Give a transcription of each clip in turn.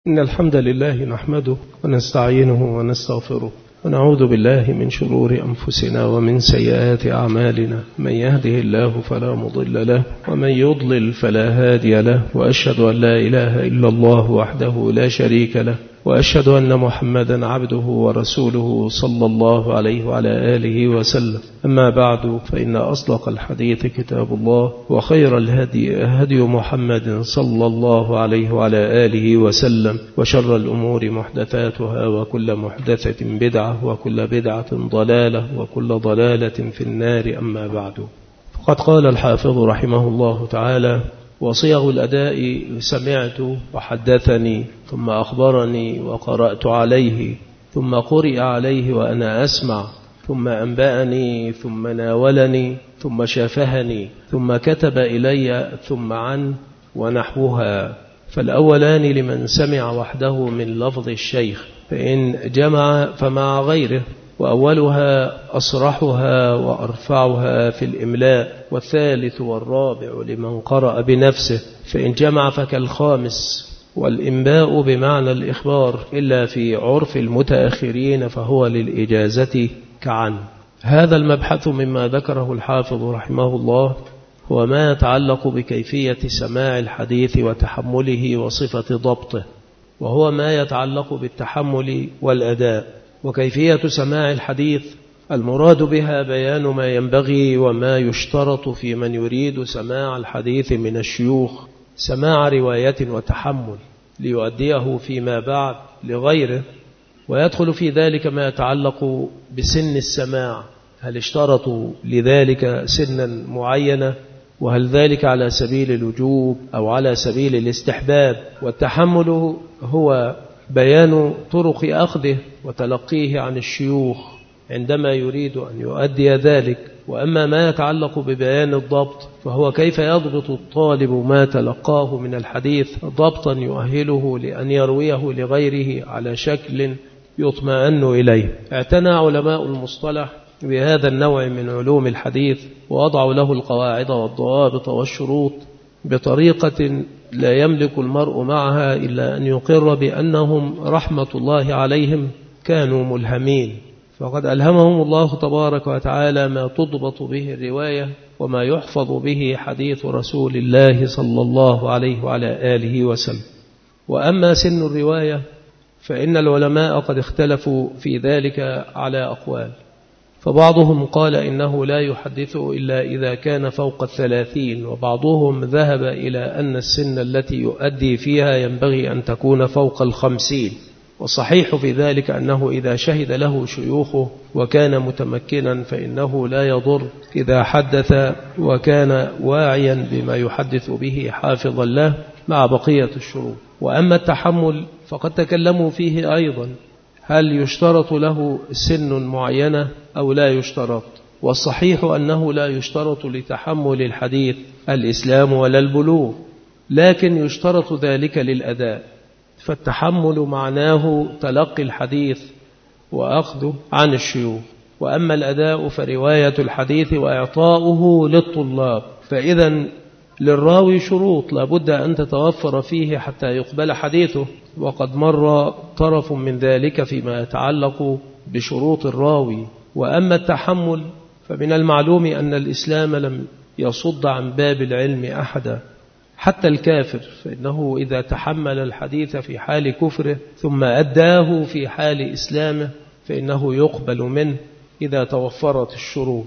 إن الحمد لله نحمده ونستعينه ونستغفره ونعوذ بالله من شرور أنفسنا ومن سيئات أعمالنا. من يهده الله فلا مضل له ومن يضلل فلا هادي له، وأشهد أن لا إله إلا الله وحده لا شريك له، وأشهد أن محمدا عبده ورسوله صلى الله عليه وعلى آله وسلم. أما بعد، فإن أصدق الحديث كتاب الله، وخير الهدي هدي محمد صلى الله عليه وعلى آله وسلم، وشر الأمور محدثاتها، وكل محدثة بدعة، وكل بدعة ضلالة، وكل ضلالة في النار. أما بعد، فقد قال الحافظ رحمه الله تعالى: وصيغ الأداء سمعت وحدثني، ثم أخبرني وقرأت عليه، ثم قرئ عليه وأنا أسمع، ثم أنبأني، ثم ناولني، ثم شافهني، ثم كتب إلي، ثم عن، ونحوها. فالأولان لمن سمع وحده من لفظ الشيخ، فإن جمع فمع غيره، وأولها أصرحها وأرفعها في الإملاء، والثالث والرابع لمن قرأ بنفسه، فإن جمع فكالخامس. والإنباء بمعنى الإخبار، إلا في عرف المتأخرين فهو للإجازة كعن. هذا المبحث مما ذكره الحافظ رحمه الله هو ما يتعلق بكيفية سماع الحديث وتحمله وصفة ضبطه، وهو ما يتعلق بالتحمل والأداء. وكيفية سماع الحديث المراد بها بيان ما ينبغي وما يشترط في من يريد سماع الحديث من الشيوخ، سماع رواية وتحمل ليؤديه فيما بعد لغيره. ويدخل في ذلك ما يتعلق بسن السماع، هل اشترطوا لذلك سنا معينة، وهل ذلك على سبيل الوجوب أو على سبيل الاستحباب. والتحمل هو بيان طرق أخذه وتلقيه عن الشيوخ عندما يريد أن يؤدي ذلك. وأما ما يتعلق ببيان الضبط، فهو كيف يضبط الطالب ما تلقاه من الحديث ضبطا يؤهله لأن يرويه لغيره على شكل يطمئن إليه. اعتنى علماء المصطلح بهذا النوع من علوم الحديث، ووضعوا له القواعد والضوابط والشروط بطريقة لا يملك المرء معها إلا أن يقر بأنهم رحمة الله عليهم كانوا ملهمين، فقد ألهمهم الله تبارك وتعالى ما تضبط به الرواية وما يحفظ به حديث رسول الله صلى الله عليه وعلى آله وسلم. وأما سن الرواية فإن العلماء قد اختلفوا في ذلك على أقوال، فبعضهم قال إنه لا يحدث إلا إذا كان فوق 30، وبعضهم ذهب إلى أن السن التي يؤدي فيها ينبغي أن تكون فوق 50. والصحيح في ذلك أنه إذا شهد له شيوخه وكان متمكنا فإنه لا يضر إذا حدث وكان واعيا بما يحدث به حافظا له مع بقية الشروط. وأما التحمل فقد تكلموا فيه أيضا، هل يشترط له سن معينة أو لا يشترط؟ والصحيح أنه لا يشترط لتحمل الحديث الإسلام ولا البلوغ، لكن يشترط ذلك للأداء. فالتحمل معناه تلقي الحديث وأخذه عن الشيوخ، وأما الأداء فرواية الحديث وإعطاؤه للطلاب. فإذا للراوي شروط لابد أن تتوفر فيه حتى يقبل حديثه، وقد مر طرف من ذلك فيما يتعلق بشروط الراوي. وأما التحمل فمن المعلوم أن الإسلام لم يصد عن باب العلم أحدا، حتى الكافر، فإنه إذا تحمل الحديث في حال كفره ثم أداه في حال إسلامه فإنه يقبل منه إذا توفرت الشروط.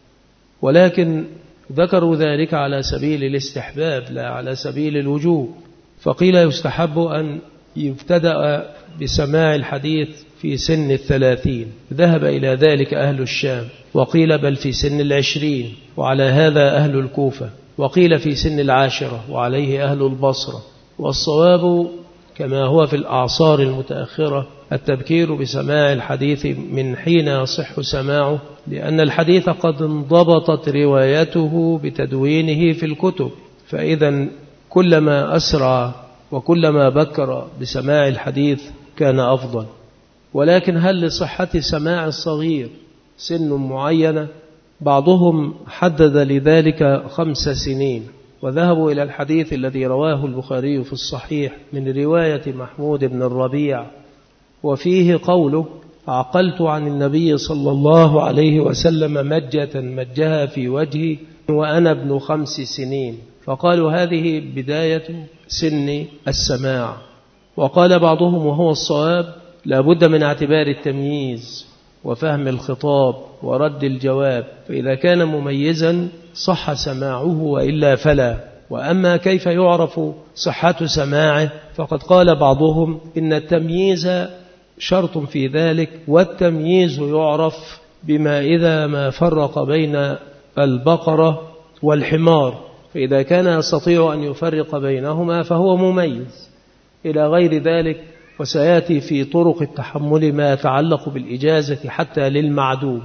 ولكن ذكروا ذلك على سبيل الاستحباب لا على سبيل الوجوب، فقيل يستحب أن يبتدأ بسماع الحديث في سن 30، ذهب إلى ذلك أهل الشام، وقيل بل في سن 20، وعلى هذا أهل الكوفة، وقيل في سن 10 وعليه أهل البصرة. والصواب كما هو في الأعصار المتأخرة التبكير بسماع الحديث من حين يصح سماعه، لأن الحديث قد انضبطت روايته بتدوينه في الكتب، فإذا كلما أسرع وكلما بكر بسماع الحديث كان أفضل. ولكن هل لصحة سماع الصغير سن معينة؟ بعضهم حدد لذلك 5 سنين، وذهبوا إلى الحديث الذي رواه البخاري في الصحيح من رواية محمود بن الربيع، وفيه قوله: عقلت عن النبي صلى الله عليه وسلم مجة مجها في وجهي وأنا ابن 5 سنين، فقالوا هذه بداية سن السماع. وقال بعضهم وهو الصواب: لا بد من اعتبار التمييز وفهم الخطاب ورد الجواب، فإذا كان مميزا صح سماعه وإلا فلا. وأما كيف يعرف صحة سماعه فقد قال بعضهم إن التمييز شرط في ذلك، والتمييز يعرف بما إذا ما فرق بين البقرة والحمار، فإذا كان يستطيع أن يفرق بينهما فهو مميز إلى غير ذلك. وسيأتي في طرق التحمل ما يتعلق بالإجازة حتى للمعدوم،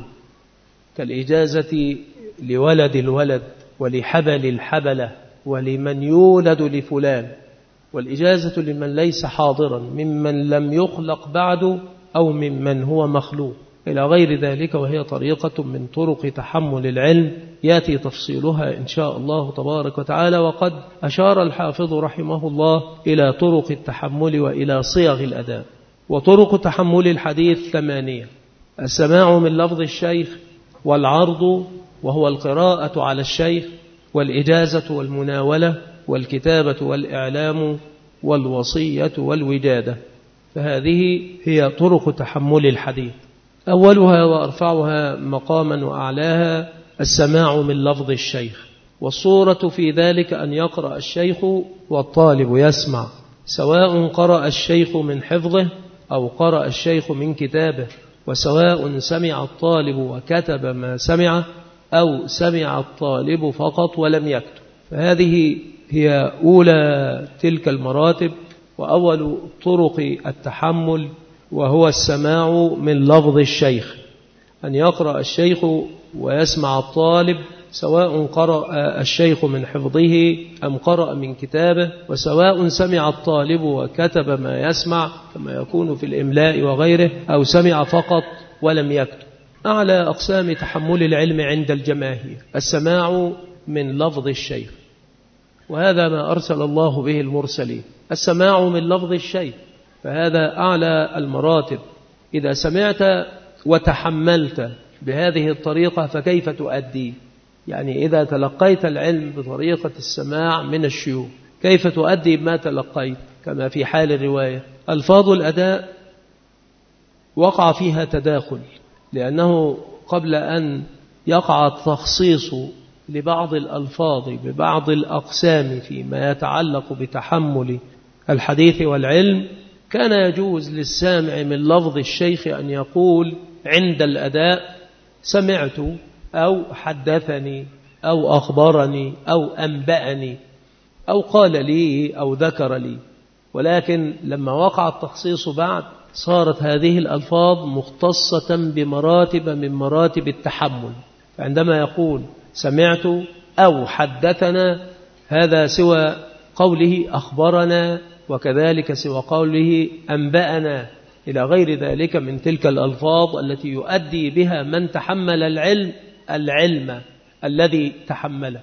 كالإجازة لولد الولد ولحبل الحبلة ولمن يولد لفلان، والإجازة لمن ليس حاضرا ممن لم يخلق بعد أو ممن هو مخلوق إلى غير ذلك، وهي طريقة من طرق تحمل العلم يأتي تفصيلها إن شاء الله تبارك وتعالى. وقد أشار الحافظ رحمه الله إلى طرق التحمل وإلى صيغ الأداء. وطرق تحمل الحديث 8: السماع من لفظ الشيخ، والعرض وهو القراءة على الشيخ، والإجازة والمناولة، والكتابة والإعلام، والوصية والوجادة. فهذه هي طرق تحمل الحديث. أولها وأرفعها مقاما وأعلاها السماع من لفظ الشيخ، والصورة في ذلك أن يقرأ الشيخ والطالب يسمع، سواء قرأ الشيخ من حفظه أو قرأ الشيخ من كتابه، وسواء سمع الطالب وكتب ما سمع أو سمع الطالب فقط ولم يكتب. فهذه هي أولى تلك المراتب وأول طرق التحمل، وهو السماع من لفظ الشيخ، أن يقرأ الشيخ ويسمع الطالب، سواء قرأ الشيخ من حفظه أم قرأ من كتابه، وسواء سمع الطالب وكتب ما يسمع كما يكون في الإملاء وغيره، أو سمع فقط ولم يكتب. أعلى أقسام تحمل العلم عند الجماهير السماع من لفظ الشيخ، وهذا ما أرسل الله به المرسلين، السماع من لفظ الشيخ، فهذا أعلى المراتب. إذا سمعت وتحملت بهذه الطريقة فكيف تؤدي؟ يعني إذا تلقيت العلم بطريقة السماع من الشيوخ كيف تؤدي ما تلقيت؟ كما في حال الرواية، ألفاظ الأداء وقع فيها تداخل، لأنه قبل أن يقع التخصيص لبعض الألفاظ ببعض الأقسام فيما يتعلق بتحمل الحديث والعلم، كان يجوز للسامع من لفظ الشيخ أن يقول عند الأداء سمعت أو حدثني أو أخبرني أو أنبأني أو قال لي أو ذكر لي. ولكن لما وقع التخصيص بعد صارت هذه الألفاظ مختصة بمراتب من مراتب التحمل، فعندما يقول سمعت أو حدثنا هذا سوى قوله أخبرنا، وكذلك سوى قوله أنبأنا، إلى غير ذلك من تلك الألفاظ التي يؤدي بها من تحمل العلم الذي تحمله.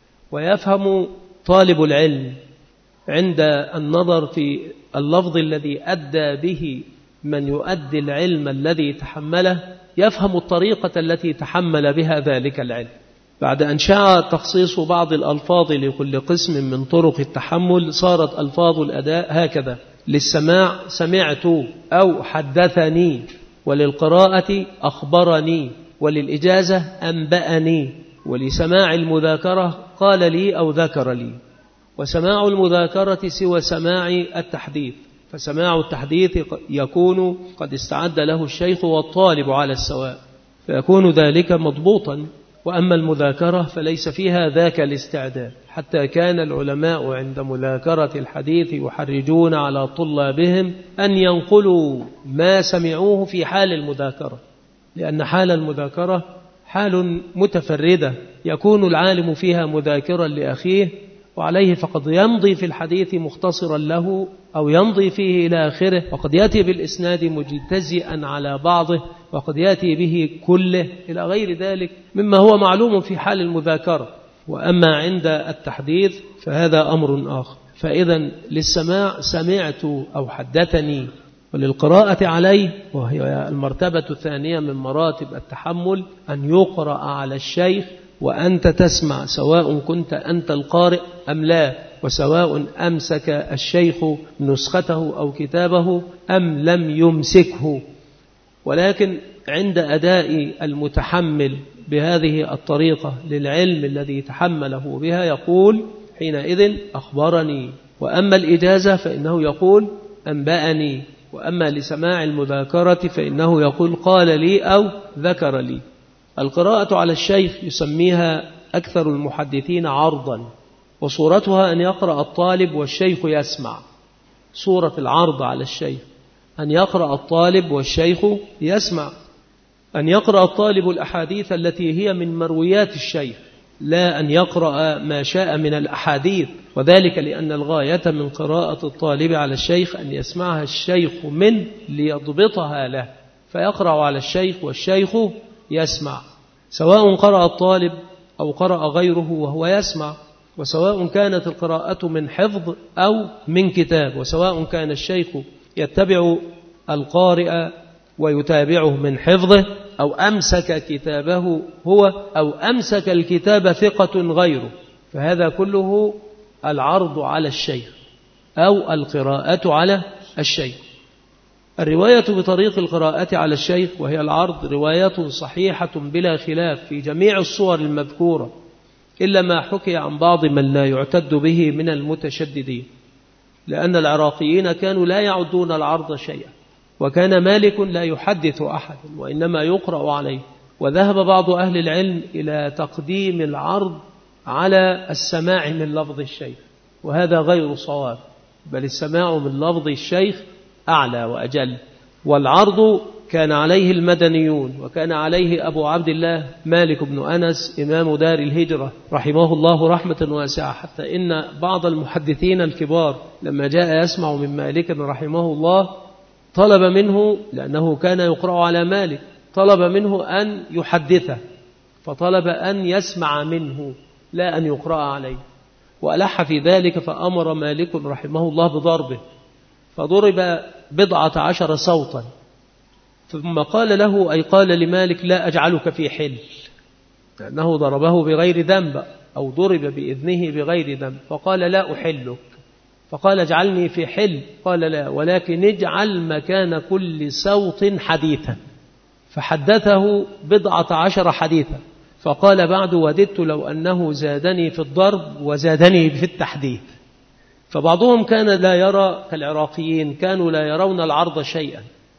ويفهم طالب العلم عند النظر في اللفظ الذي أدى به من يؤدي العلم الذي تحمله، يفهم الطريقة التي تحمل بها ذلك العلم. بعد أن شاع تخصيص بعض الألفاظ لكل قسم من طرق التحمل صارت ألفاظ الأداء هكذا: للسماع سمعت أو حدثني، وللقراءة أخبرني، وللإجازة أنبأني، ولسماع المذاكرة قال لي أو ذكر لي. وسماع المذاكرة سوى سماع التحديث، فسماع التحديث يكون قد استعد له الشيخ والطالب على السواء، فيكون ذلك مضبوطا. وأما المذاكرة فليس فيها ذاك الاستعداد، حتى كان العلماء عند مذاكرة الحديث يحرجون على طلابهم أن ينقلوا ما سمعوه في حال المذاكرة، لأن حال المذاكرة حال متفردة يكون العالم فيها مذاكرا لأخيه، وعليه فقد يمضي في الحديث مختصرا له أو يمضي فيه إلى آخره، وقد يأتي بالإسناد مجتزئا على بعضه، وقد يأتي به كله إلى غير ذلك مما هو معلوم في حال المذاكرة. وأما عند التحديث فهذا أمر آخر. فإذا للسماع سمعت أو حدثني، وللقراءة عليه وهي المرتبة الثانية من مراتب التحمل أن يقرأ على الشيخ وأنت تسمع، سواء كنت أنت القارئ أم لا، وسواء أمسك الشيخ نسخته أو كتابه أم لم يمسكه. ولكن عند أداء المتحمل بهذه الطريقة للعلم الذي تحمله بها يقول حينئذ أخبرني، وأما الإجازة فإنه يقول أنبأني، وأما لسماع المذاكرة فإنه يقول قال لي أو ذكر لي. القراءة على الشيخ يسميها أكثر المحدثين عرضا، وصورتها أن يقرأ الطالب والشيخ يسمع. صورة العرض على الشيخ أن يقرأ الطالب والشيخ يسمع، أن يقرأ الطالب الأحاديث التي هي من مرويات الشيخ، لا أن يقرأ ما شاء من الأحاديث، وذلك لأن الغاية من قراءة الطالب على الشيخ أن يسمعها الشيخ منه ليضبطها له، فيقرأ على الشيخ والشيخ يسمع، سواء قرأ الطالب أو قرأ غيره وهو يسمع، وسواء كانت القراءة من حفظ أو من كتاب، وسواء كان الشيخ يتبع القارئ ويتابعه من حفظه أو أمسك كتابه هو أو أمسك الكتاب ثقة غيره، فهذا كله العرض على الشيخ أو القراءة على الشيخ. الرواية بطريق القراءة على الشيخ وهي العرض رواية صحيحة بلا خلاف في جميع الصور المذكورة، إلا ما حكي عن بعض من لا يعتد به من المتشددين، لأن العراقيين كانوا لا يعدون العرض شيئا، وكان مالك لا يحدث أحد وإنما يقرأ عليه، وذهب بعض أهل العلم إلى تقديم العرض على السماع من لفظ الشيخ، وهذا غير صواب، بل السماع من لفظ الشيخ أعلى وأجل. والعرض كان عليه المدنيون، وكان عليه أبو عبد الله مالك بن أنس إمام دار الهجرة رحمه الله رحمة واسعة، حتى إن بعض المحدثين الكبار لما جاء يسمع من مالك رحمه الله طلب منه، لأنه كان يقرأ على مالك، طلب منه أن يحدثه، فطلب أن يسمع منه لا أن يقرأ عليه، وألح في ذلك فأمر مالك رحمه الله بضربه، فضرب 14 صوتا، ثم قال له أي قال لمالك لا أجعلك في حل، لأنه ضربه بغير ذنب أو ضرب بإذنه بغير ذنب، فقال لا أحلك، فقال اجعلني في حل، قال لا ولكن اجعل مكان كل صوت حديثا، فحدثه 14 حديثا، فقال بعد وددت لو أنه زادني في الضرب وزادني في التحديث. فبعضهم كان لا يرى كالعراقيين، كانوا لا يرون العرض شيئا،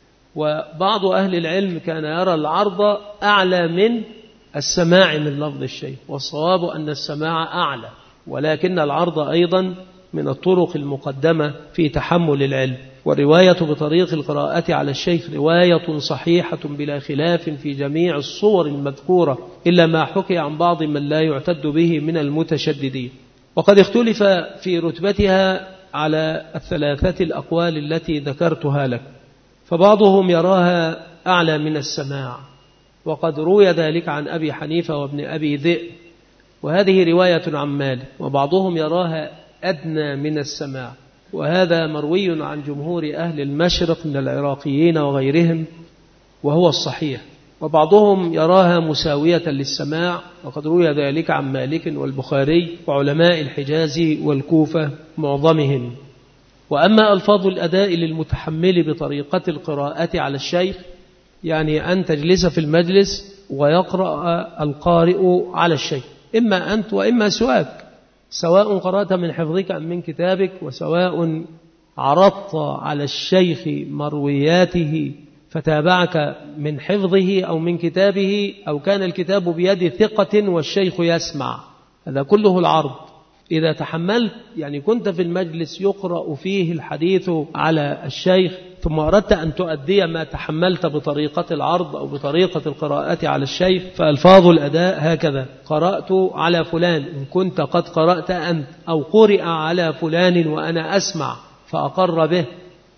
وبعض أهل العلم كان يرى العرض أعلى من السماع من لفظ الشيخ، والصواب أن السماع أعلى، ولكن العرض أيضا من الطرق المقدمة في تحمل العلم. والرواية بطريق القراءة على الشيخ رواية صحيحة بلا خلاف في جميع الصور المذكورة، إلا ما حكي عن بعض من لا يعتد به من المتشددين. وقد اختلف في رتبتها على الثلاثة الأقوال التي ذكرتها لك، فبعضهم يراها أعلى من السماع، وقد روي ذلك عن أبي حنيفة وابن أبي ذئب، وهذه رواية عن مالك، وبعضهم يراها أدنى من السماع، وهذا مروي عن جمهور أهل المشرق من العراقيين وغيرهم وهو الصحيح، وبعضهم يراها مساوية للسماع، وقد روي ذلك عن مالك والبخاري وعلماء الحجاز والكوفة معظمهم. وأما ألفاظ الأداء للمتحمل بطريقة القراءة على الشيخ، يعني أن تجلس في المجلس ويقرأ القارئ على الشيخ، إما أنت وإما سواك، سواء قرأت من حفظك أم من كتابك، وسواء عرضت على الشيخ مروياته فتابعك من حفظه أو من كتابه، أو كان الكتاب بيد ثقة والشيخ يسمع، هذا كله العرض. إذا تحملت يعني كنت في المجلس يقرأ فيه الحديث على الشيخ، ثم أردت أن تؤدي ما تحملت بطريقة العرض أو بطريقة القراءة على الشيخ، فألفاظ الأداء هكذا: قرأت على فلان إن كنت قد قرأت أنت، أو قرئ على فلان وأنا أسمع فأقر به.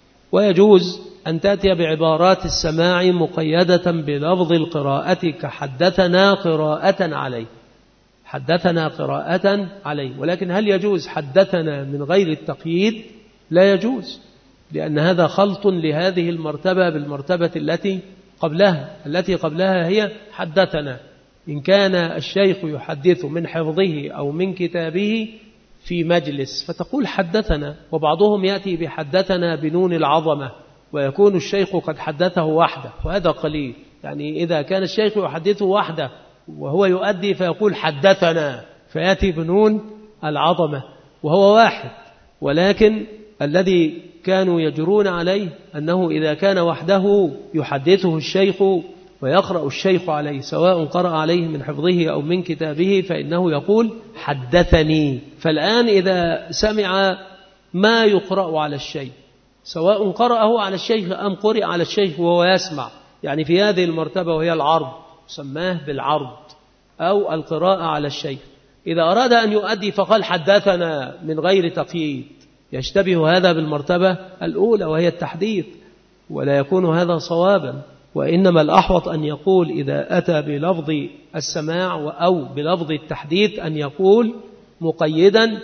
ويجوز أن تأتي بعبارات السماع مقيدة بلفظ القراءة كحدثنا قراءة عليه، حدثنا قراءة عليه. ولكن هل يجوز حدثنا من غير التقييد؟ لا يجوز، لأن هذا خلط لهذه المرتبة بالمرتبة التي قبلها هي حدثنا. إن كان الشيخ يحدث من حفظه أو من كتابه في مجلس فتقول حدثنا، وبعضهم يأتي بحدثنا بنون العظمة ويكون الشيخ قد حدثه وحده، وهذا قليل. يعني إذا كان الشيخ يحدثه وحده وهو يؤدي فيقول حدثنا، فيأتي بنون العظمة وهو واحد. ولكن الذي كانوا يجرون عليه أنه إذا كان وحده يحدثه الشيخ ويقرأ الشيخ عليه، سواء قرأ عليه من حفظه أو من كتابه، فإنه يقول حدثني. فالآن إذا سمع ما يقرأ على الشيخ، سواء قرأه على الشيخ أم قرئ على الشيخ وهو يسمع، يعني في هذه المرتبة وهي العرض، سماه بالعرض أو القراءة على الشيخ، إذا أراد أن يؤدي فقال حدثنا من غير تقييد، يشتبه هذا بالمرتبة الأولى وهي التحديث، ولا يكون هذا صوابا. وإنما الأحوط أن يقول إذا أتى بلفظ السماع أو بلفظ التحديث أن يقول مقيدا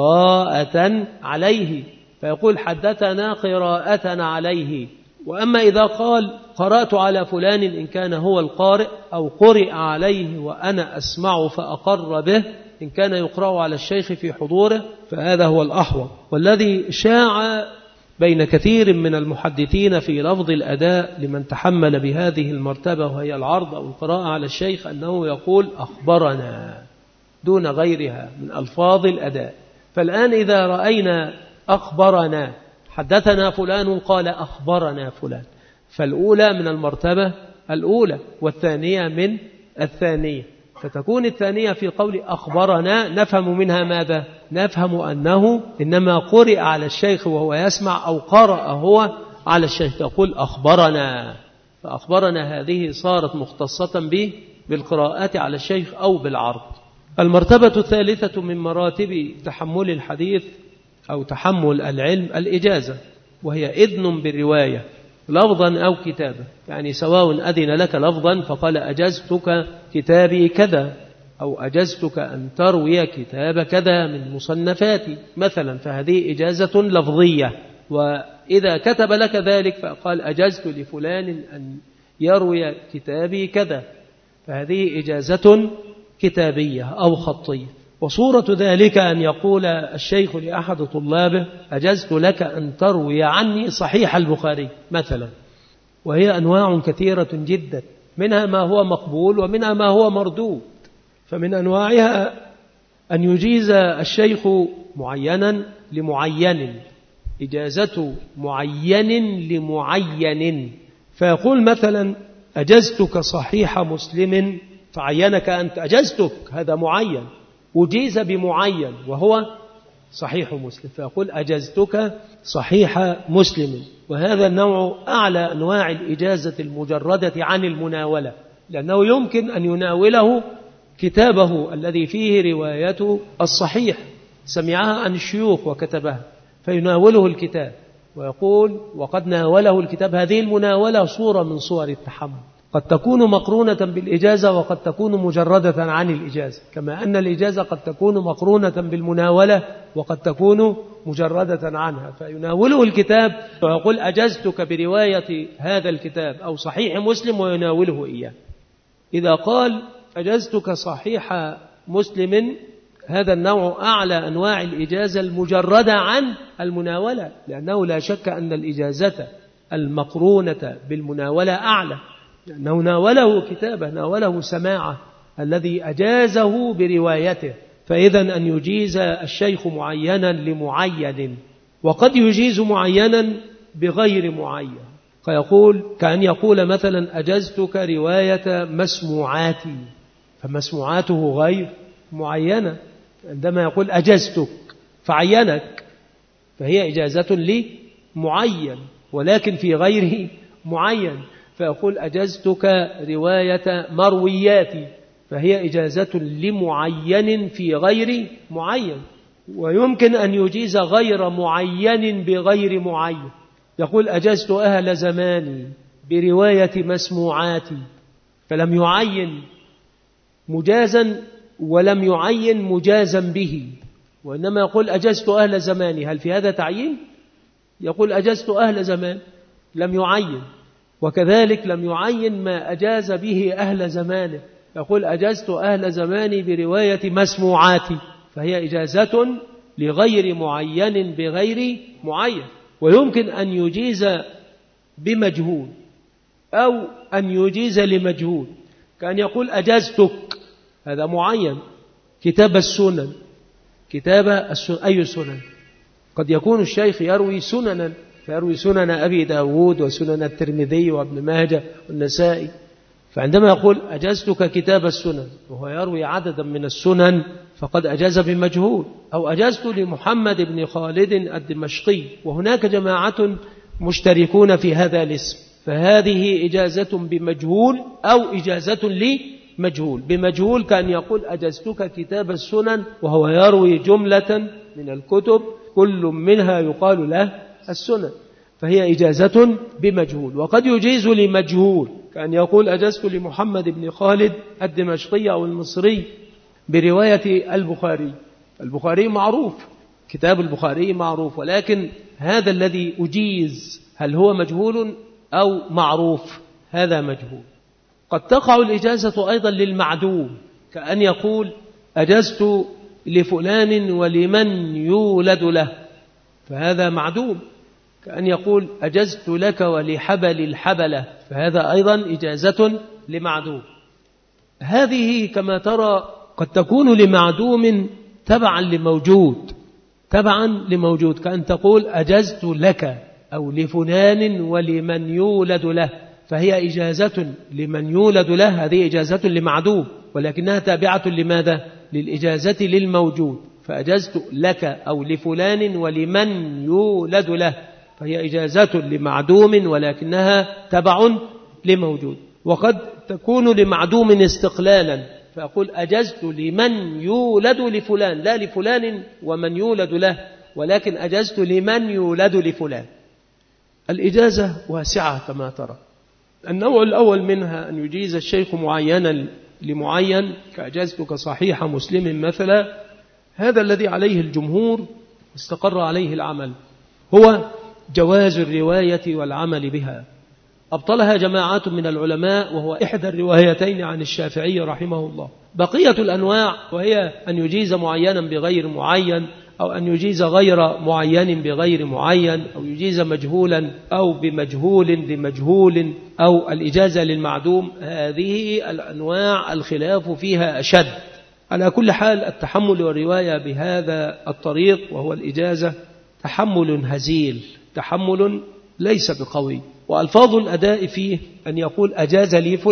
قراءة عليه، فيقول حدثنا قراءة عليه. وأما إذا قال قرأت على فلان إن كان هو القارئ، أو قرئ عليه وأنا أسمع فأقر به إن كان يقرأ على الشيخ في حضوره، فهذا هو الأحوط. والذي شاع بين كثير من المحدثين في لفظ الأداء لمن تحمل بهذه المرتبة وهي العرض أو القراءة على الشيخ أنه يقول أخبرنا دون غيرها من ألفاظ الأداء. فالآن إذا رأينا أخبرنا حدثنا فلان قال أخبرنا فلان، فالأولى من المرتبة الأولى والثانية من الثانية، فتكون الثانية في قول أخبرنا نفهم منها ماذا؟ نفهم أنه إنما قرئ على الشيخ وهو يسمع أو قرأ هو على الشيخ، تقول أخبرنا، فأخبرنا هذه صارت مختصة به بالقراءة على الشيخ أو بالعرض. المرتبة الثالثة من مراتب تحمل الحديث أو تحمل العلم الإجازة، وهي إذن بالرواية لفظا أو كتابا، يعني سواء أذن لك لفظا فقال أجزتك كتابي كذا، أو أجزتك أن تروي كتاب كذا من مصنفاتي مثلا، فهذه إجازة لفظية. وإذا كتب لك ذلك فقال أجزت لفلان أن يروي كتابي كذا، فهذه إجازة كتابية أو خطية. وصورة ذلك أن يقول الشيخ لأحد طلابه أجزت لك أن تروي عني صحيح البخاري مثلا، وهي أنواع كثيرة جدا، منها ما هو مقبول ومنها ما هو مردود. فمن أنواعها أن يجيز الشيخ معينا لمعين، إجازة معين لمعين، فيقول مثلا أجزتك صحيح مسلم، فعينك أنت أجزتك، هذا معين أجيز بمعين وهو صحيح مسلم، فيقول أجزتك صحيح مسلم. وهذا النوع أعلى أنواع الإجازة المجردة عن المناولة، لأنه يمكن أن يناوله كتابه الذي فيه رواية الصحيح، سمعها عن الشيوخ وكتبها، فيناوله الكتاب ويقول وقد ناوله الكتاب. هذه المناولة صورة من صور التحمل، قد تكون مقرونة بالإجازة وقد تكون مجردة عن الإجازة، كما أن الإجازة قد تكون مقرونة بالمناولة وقد تكون مجردة عنها، فيناوله الكتاب ويقول أجزتك برواية هذا الكتاب أو صحيح مسلم ويناوله إياه. إذا قال أجزتك صحيح مسلم، هذا النوع أعلى أنواع الإجازة المجردة عن المناولة، لأنه لا شك أن الإجازة المقرونة بالمناولة أعلى، لأنه ناوله كتابه، ناوله سماعه الذي أجازه بروايته. فإذا أن يجيز الشيخ معينا لمعين، وقد يجيز معينا بغير معين، فيقول كأن يقول مثلا أجزتك رواية مسموعاتي، فمسموعاته غير معينة، عندما يقول أجزتك فعينك فهي إجازة لمعين ولكن في غير معين، فيقول أجزتك رواية مروياتي، فهي إجازة لمعين في غير معين. ويمكن أن يجيز غير معين بغير معين، يقول أجزت أهل زماني برواية مسموعاتي، فلم يعين مجازا ولم يعين مجازا به، وإنما يقول أجزت أهل زماني. هل في هذا تعيين؟ يقول أجزت أهل زمان، لم يعين. وكذلك لم يعين ما أجاز به أهل زمانه، يقول أجزت أهل زماني برواية مسموعاتي، فهي إجازة لغير معين بغير معين. ويمكن أن يجيز بمجهول أو أن يجيز لمجهول، كأن يقول أجزتك، هذا معين، كتاب السنن. أي سنن؟ قد يكون الشيخ يروي سننا، فيروي سنن أبي داود وسنن الترمذي وابن ماجه والنسائي، فعندما يقول أجزتك كتاب السنن وهو يروي عددا من السنن فقد أجاز بمجهول. أو أجزت لمحمد بن خالد الدمشقي، وهناك جماعة مشتركون في هذا الاسم، فهذه إجازة بمجهول أو إجازة لمجهول. بمجهول كان يقول أجزتك كتاب السنن وهو يروي جملة من الكتب كل منها يقال له السنن، فهي إجازة بمجهول. وقد يجيز لمجهول، كان يقول أجزت لمحمد بن خالد الدمشقي أو المصري برواية البخاري. البخاري معروف، كتاب البخاري معروف، ولكن هذا الذي أجيز هل هو مجهول أو معروف؟ هذا مجهول. قد تقع الإجازة أيضا للمعدوم، كأن يقول أجزت لفلان ولمن يولد له، فهذا معدوم. كأن يقول أجزت لك ولحبل الحبلة، فهذا أيضا إجازة لمعدوم. هذه كما ترى قد تكون لمعدوم تبعا لموجود، كأن تقول أجزت لك أو لفلان ولمن يولد له، فهي إجازة لمن يولد له، هذه إجازة لمعدوم، ولكنها تابعة لماذا؟ للإجازة للموجود. فأجزت لك أو لفلان ولمن يولد له، فهي إجازة لمعدوم ولكنها تبع لموجود. وقد تكون لمعدوم استقلالا، فأقول أجزت لمن يولد لفلان، لا لفلان ومن يولد له، ولكن أجزت لمن يولد لفلان. الإجازة واسعة كما ترى. النوع الأول منها أن يجيز الشيخ معينا لمعين، كأجزتك صحيح مسلم مثلا، هذا الذي عليه الجمهور استقر عليه العمل، هو جواز الرواية والعمل بها. أبطلها جماعة من العلماء، وهو إحدى الروايتين عن الشافعي رحمه الله. بقية الأنواع وهي أن يجيز معينا بغير معين، أو أن يجيز غير معين بغير معين، أو يجيز مجهولا أو بمجهول لمجهول، أو الإجازة للمعدوم. هذه الأنواع الخلاف فيها أشد. على كل حال التحمل والرواية بهذا الطريق وهو الإجازة تحمل هزيل، تحمل ليس بقوي. وألفاظ الأداء فيه أن يقول أجاز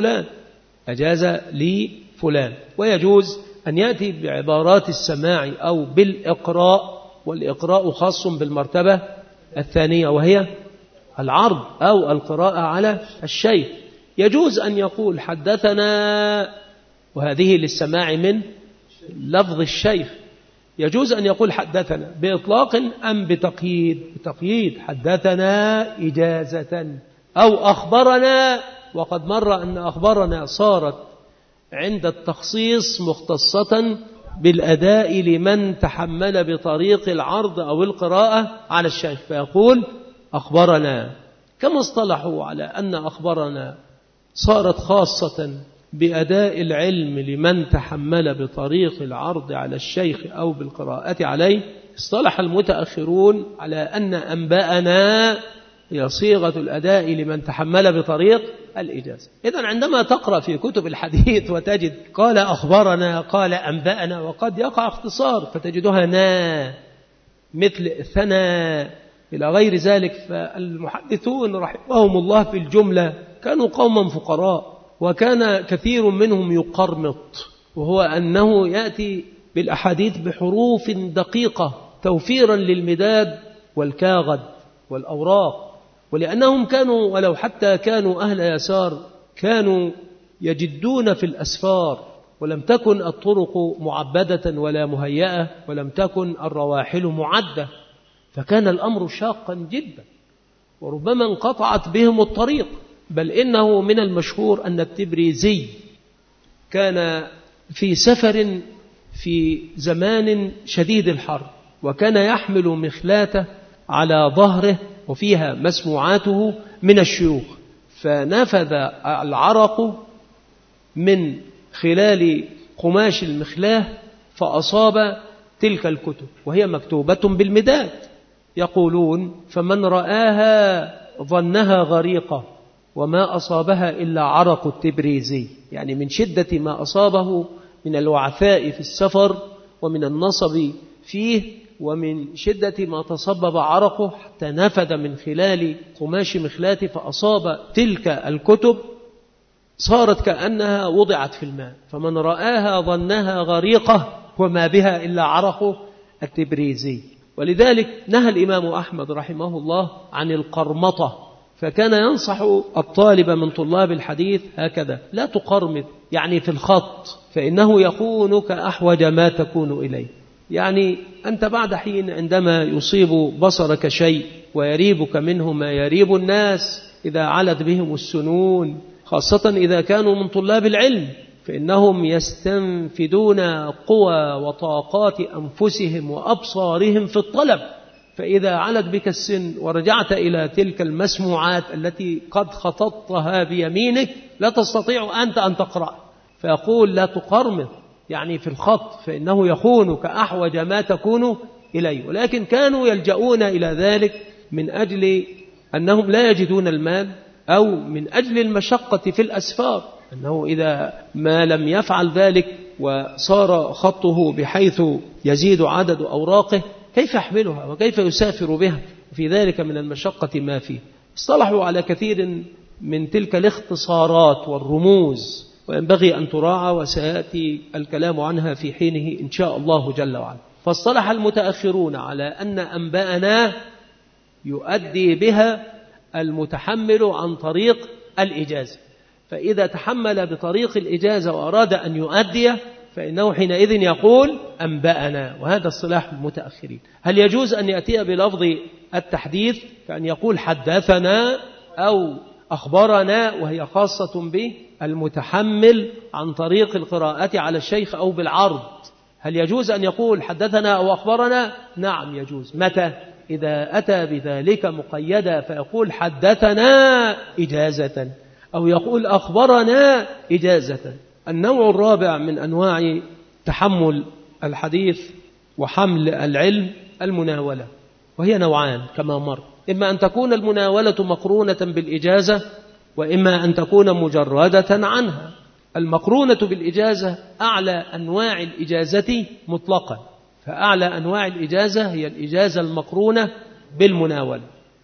لي فلان، ويجوز أن يأتي بعبارات السماع أو بالإقراء، والإقراء خاص بالمرتبة الثانية وهي العرض أو القراءة على الشيخ. يجوز أن يقول حدثنا، وهذه للسماع من لفظ الشيخ. يجوز أن يقول حدثنا بإطلاق أم بتقييد؟ بتقييد، حدثنا إجازة، أو أخبرنا. وقد مر أن أخبرنا صارت عند التخصيص مختصة بالأداء لمن تحمل بطريق العرض أو القراءة على الشيخ، فيقول أخبرنا. كما اصطلحوا على أن أخبرنا صارت خاصة بأداء العلم لمن تحمل بطريق العرض على الشيخ أو بالقراءة عليه، اصطلح المتأخرون على أن أنبأنا هي صيغة الأداء لمن تحمل بطريق الإجازة. إذن عندما تقرأ في كتب الحديث وتجد قال أخبرنا، قال أنبأنا، وقد يقع اختصار فتجدها نا، مثل ثنا إلى غير ذلك. فالمحدثون رحمهم الله في الجملة كانوا قوما فقراء، وكان كثير منهم يقرمط، وهو أنه يأتي بالأحاديث بحروف دقيقة توفيرا للمداد والكاغد والأوراق. ولأنهم كانوا ولو حتى كانوا أهل يسار كانوا يجدون في الأسفار، ولم تكن الطرق معبدة ولا مهيئة، ولم تكن الرواحل معدة، فكان الأمر شاقا جدا، وربما انقطعت بهم الطريق. بل إنه من المشهور أن التبريزي كان في سفر في زمان شديد الحر، وكان يحمل مخلاته على ظهره وفيها مسموعاته من الشيوخ، فنفذ العرق من خلال قماش المخلاه فأصاب تلك الكتب، وهي مكتوبة بالمداد. يقولون: فمن رآها ظنها غريقة وما أصابها إلا عرق التبريزي، يعني من شدة ما أصابه من الوعثاء في السفر ومن النصب فيه ومن شدة ما تصبب عرقه حتى نفذ من خلال قماش مخلاته فأصاب تلك الكتب، صارت كأنها وضعت في الماء. فمن رآها ظنها غريقة وما بها إلا عرق التبريزي. ولذلك نهى الإمام أحمد رحمه الله عن القرمطة، فكان ينصح الطالب من طلاب الحديث هكذا: لا تقرمط، يعني في الخط، فإنه يكونك أحوج ما تكون إليه. يعني أنت بعد حين عندما يصيب بصرك شيء ويريبك منه ما يريب الناس إذا علت بهم السنون، خاصة إذا كانوا من طلاب العلم، فإنهم يستنفدون قوى وطاقات أنفسهم وأبصارهم في الطلب، فإذا علت بك السن ورجعت إلى تلك المسموعات التي قد خططتها بيمينك لا تستطيع أنت أن تقرأ، فيقول: لا تقرمط، يعني في الخط، فإنه يخونك أحوج ما تكون إليه. ولكن كانوا يلجؤون إلى ذلك من أجل أنهم لا يجدون المال، أو من أجل المشقة في الأسفار، أنه إذا ما لم يفعل ذلك وصار خطه بحيث يزيد عدد أوراقه كيف يحملها وكيف يسافر بها، وفي ذلك من المشقة ما فيه. اصطلحوا على كثير من تلك الاختصارات والرموز، وينبغي أن تراعى، وسيأتي الكلام عنها في حينه إن شاء الله جل وعلا. فاصطلح المتأخرون على أن أنبأنا يؤدي بها المتحمل عن طريق الإجازة، فإذا تحمل بطريق الإجازة وأراد أن يؤدي فإنه حينئذ يقول أنبأنا، وهذا اصطلاح المتأخرين. هل يجوز أن يأتي بلفظ التحديث كأن يقول حدثنا أو أخبرنا، وهي خاصة بالمتحمل عن طريق القراءة على الشيخ أو بالعرض؟ هل يجوز أن يقول حدثنا أو أخبرنا؟ نعم يجوز. متى؟ إذا أتى بذلك مقيدا، فيقول حدثنا إجازة أو يقول أخبرنا إجازة. النوع الرابع من أنواع تحمل الحديث وحمل العلم المناولة، وهي نوعان كما مر: إما أن تكون المناولة مقرونة بالإجازة، وإما أن تكون مجردة عنها. المقرونة بالإجازة أعلى أنواع الإجازة مطلقا، فأعلى أنواع الإجازة هي الإجازة المقرونة بالمناولة،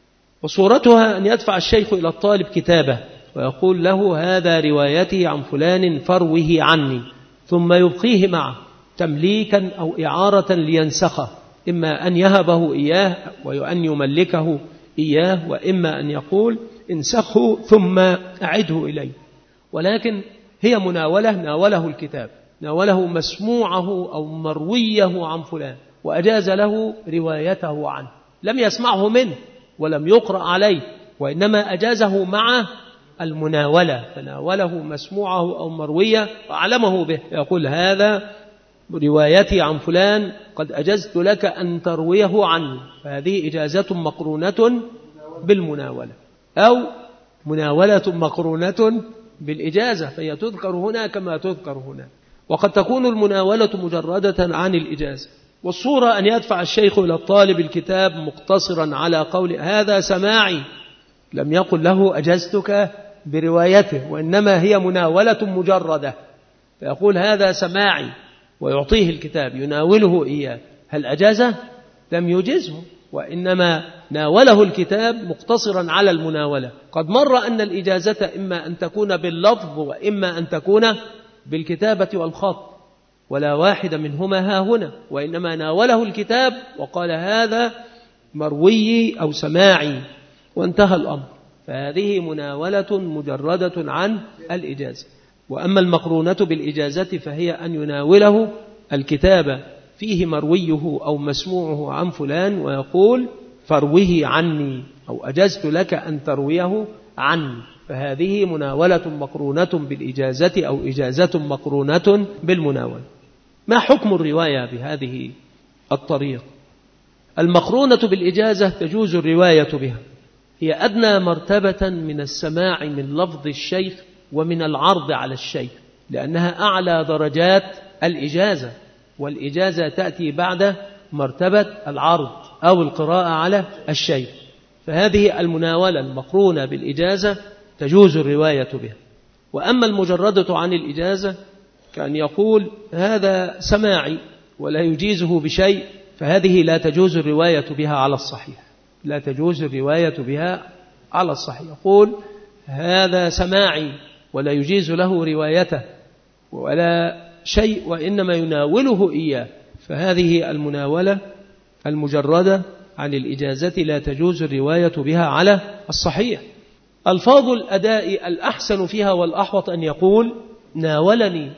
وصورتها أن يدفع الشيخ إلى الطالب كتابه ويقول له: هذا روايتي عن فلان فروه عني، ثم يبقيه معه تمليكا أو إعارة لينسخه، إما أن يهبه إياه وأن يملكه إياه، وإما أن يقول انسخه ثم أعده إليه. ولكن هي مناولة، ناوله الكتاب، ناوله مسموعه أو مرويه عن فلان، وأجاز له روايته عنه، لم يسمعه منه ولم يقرأ عليه، وإنما أجازه مع المناولة، فناوله مسموعه أو مرويه وأعلمه به، يقول: هذا روايتي عن فلان قد أجزت لك أن ترويه عني. فهذه إجازة مقرونة بالمناولة، أو مناولة مقرونة بالإجازة، فهي تذكر هنا كما تذكر هنا. وقد تكون المناولة مجردة عن الإجازة. والصورة أن يدفع الشيخ إلى الطالب الكتاب مقتصرا على قول هذا سماعي، لم يقل له أجزتك بروايته، وإنما هي مناولة مجردة، فيقول هذا سماعي ويعطيه الكتاب يناوله إياه. هل أجازه؟ لم يجزه، وإنما ناوله الكتاب مقتصرا على المناولة. قد مر أن الإجازة إما أن تكون باللفظ وإما أن تكون بالكتابة والخط، ولا واحد منهما ها هنا، وإنما ناوله الكتاب وقال هذا مروي أو سماعي، وانتهى الأمر. فهذه مناولة مجردة عن الإجازة. وأما المقرونة بالإجازة فهي أن يناوله الكتاب فيه مرويه أو مسموعه عن فلان ويقول فروه عني، أو أجزت لك أن ترويه عني. فهذه مناولة مقرونة بالإجازة أو إجازة مقرونة بالمناولة. ما حكم الرواية بهذه الطريقة؟ المقرونة بالإجازة تجوز الرواية بها، هي أدنى مرتبة من السماع من لفظ الشيخ ومن العرض على الشيخ، لأنها أعلى درجات الإجازة، والإجازة تأتي بعد مرتبة العرض أو القراءة على الشيخ. فهذه المناولة المقرونة بالإجازة تجوز الرواية بها. وأما المجردة عن الإجازة كأن يقول هذا سماعي ولا يجيزه بشيء، فهذه لا تجوز الرواية بها على الصحيح، لا تجوز الرواية بها على الصحيح. يقول هذا سماعي ولا يجيز له روايته ولا شيء، وإنما يناوله إياه، فهذه المناولة المجردة عن الإجازة لا تجوز الرواية بها على الصحيح. ألفاظ الأداء الأحسن فيها والأحوط أن يقول ناولني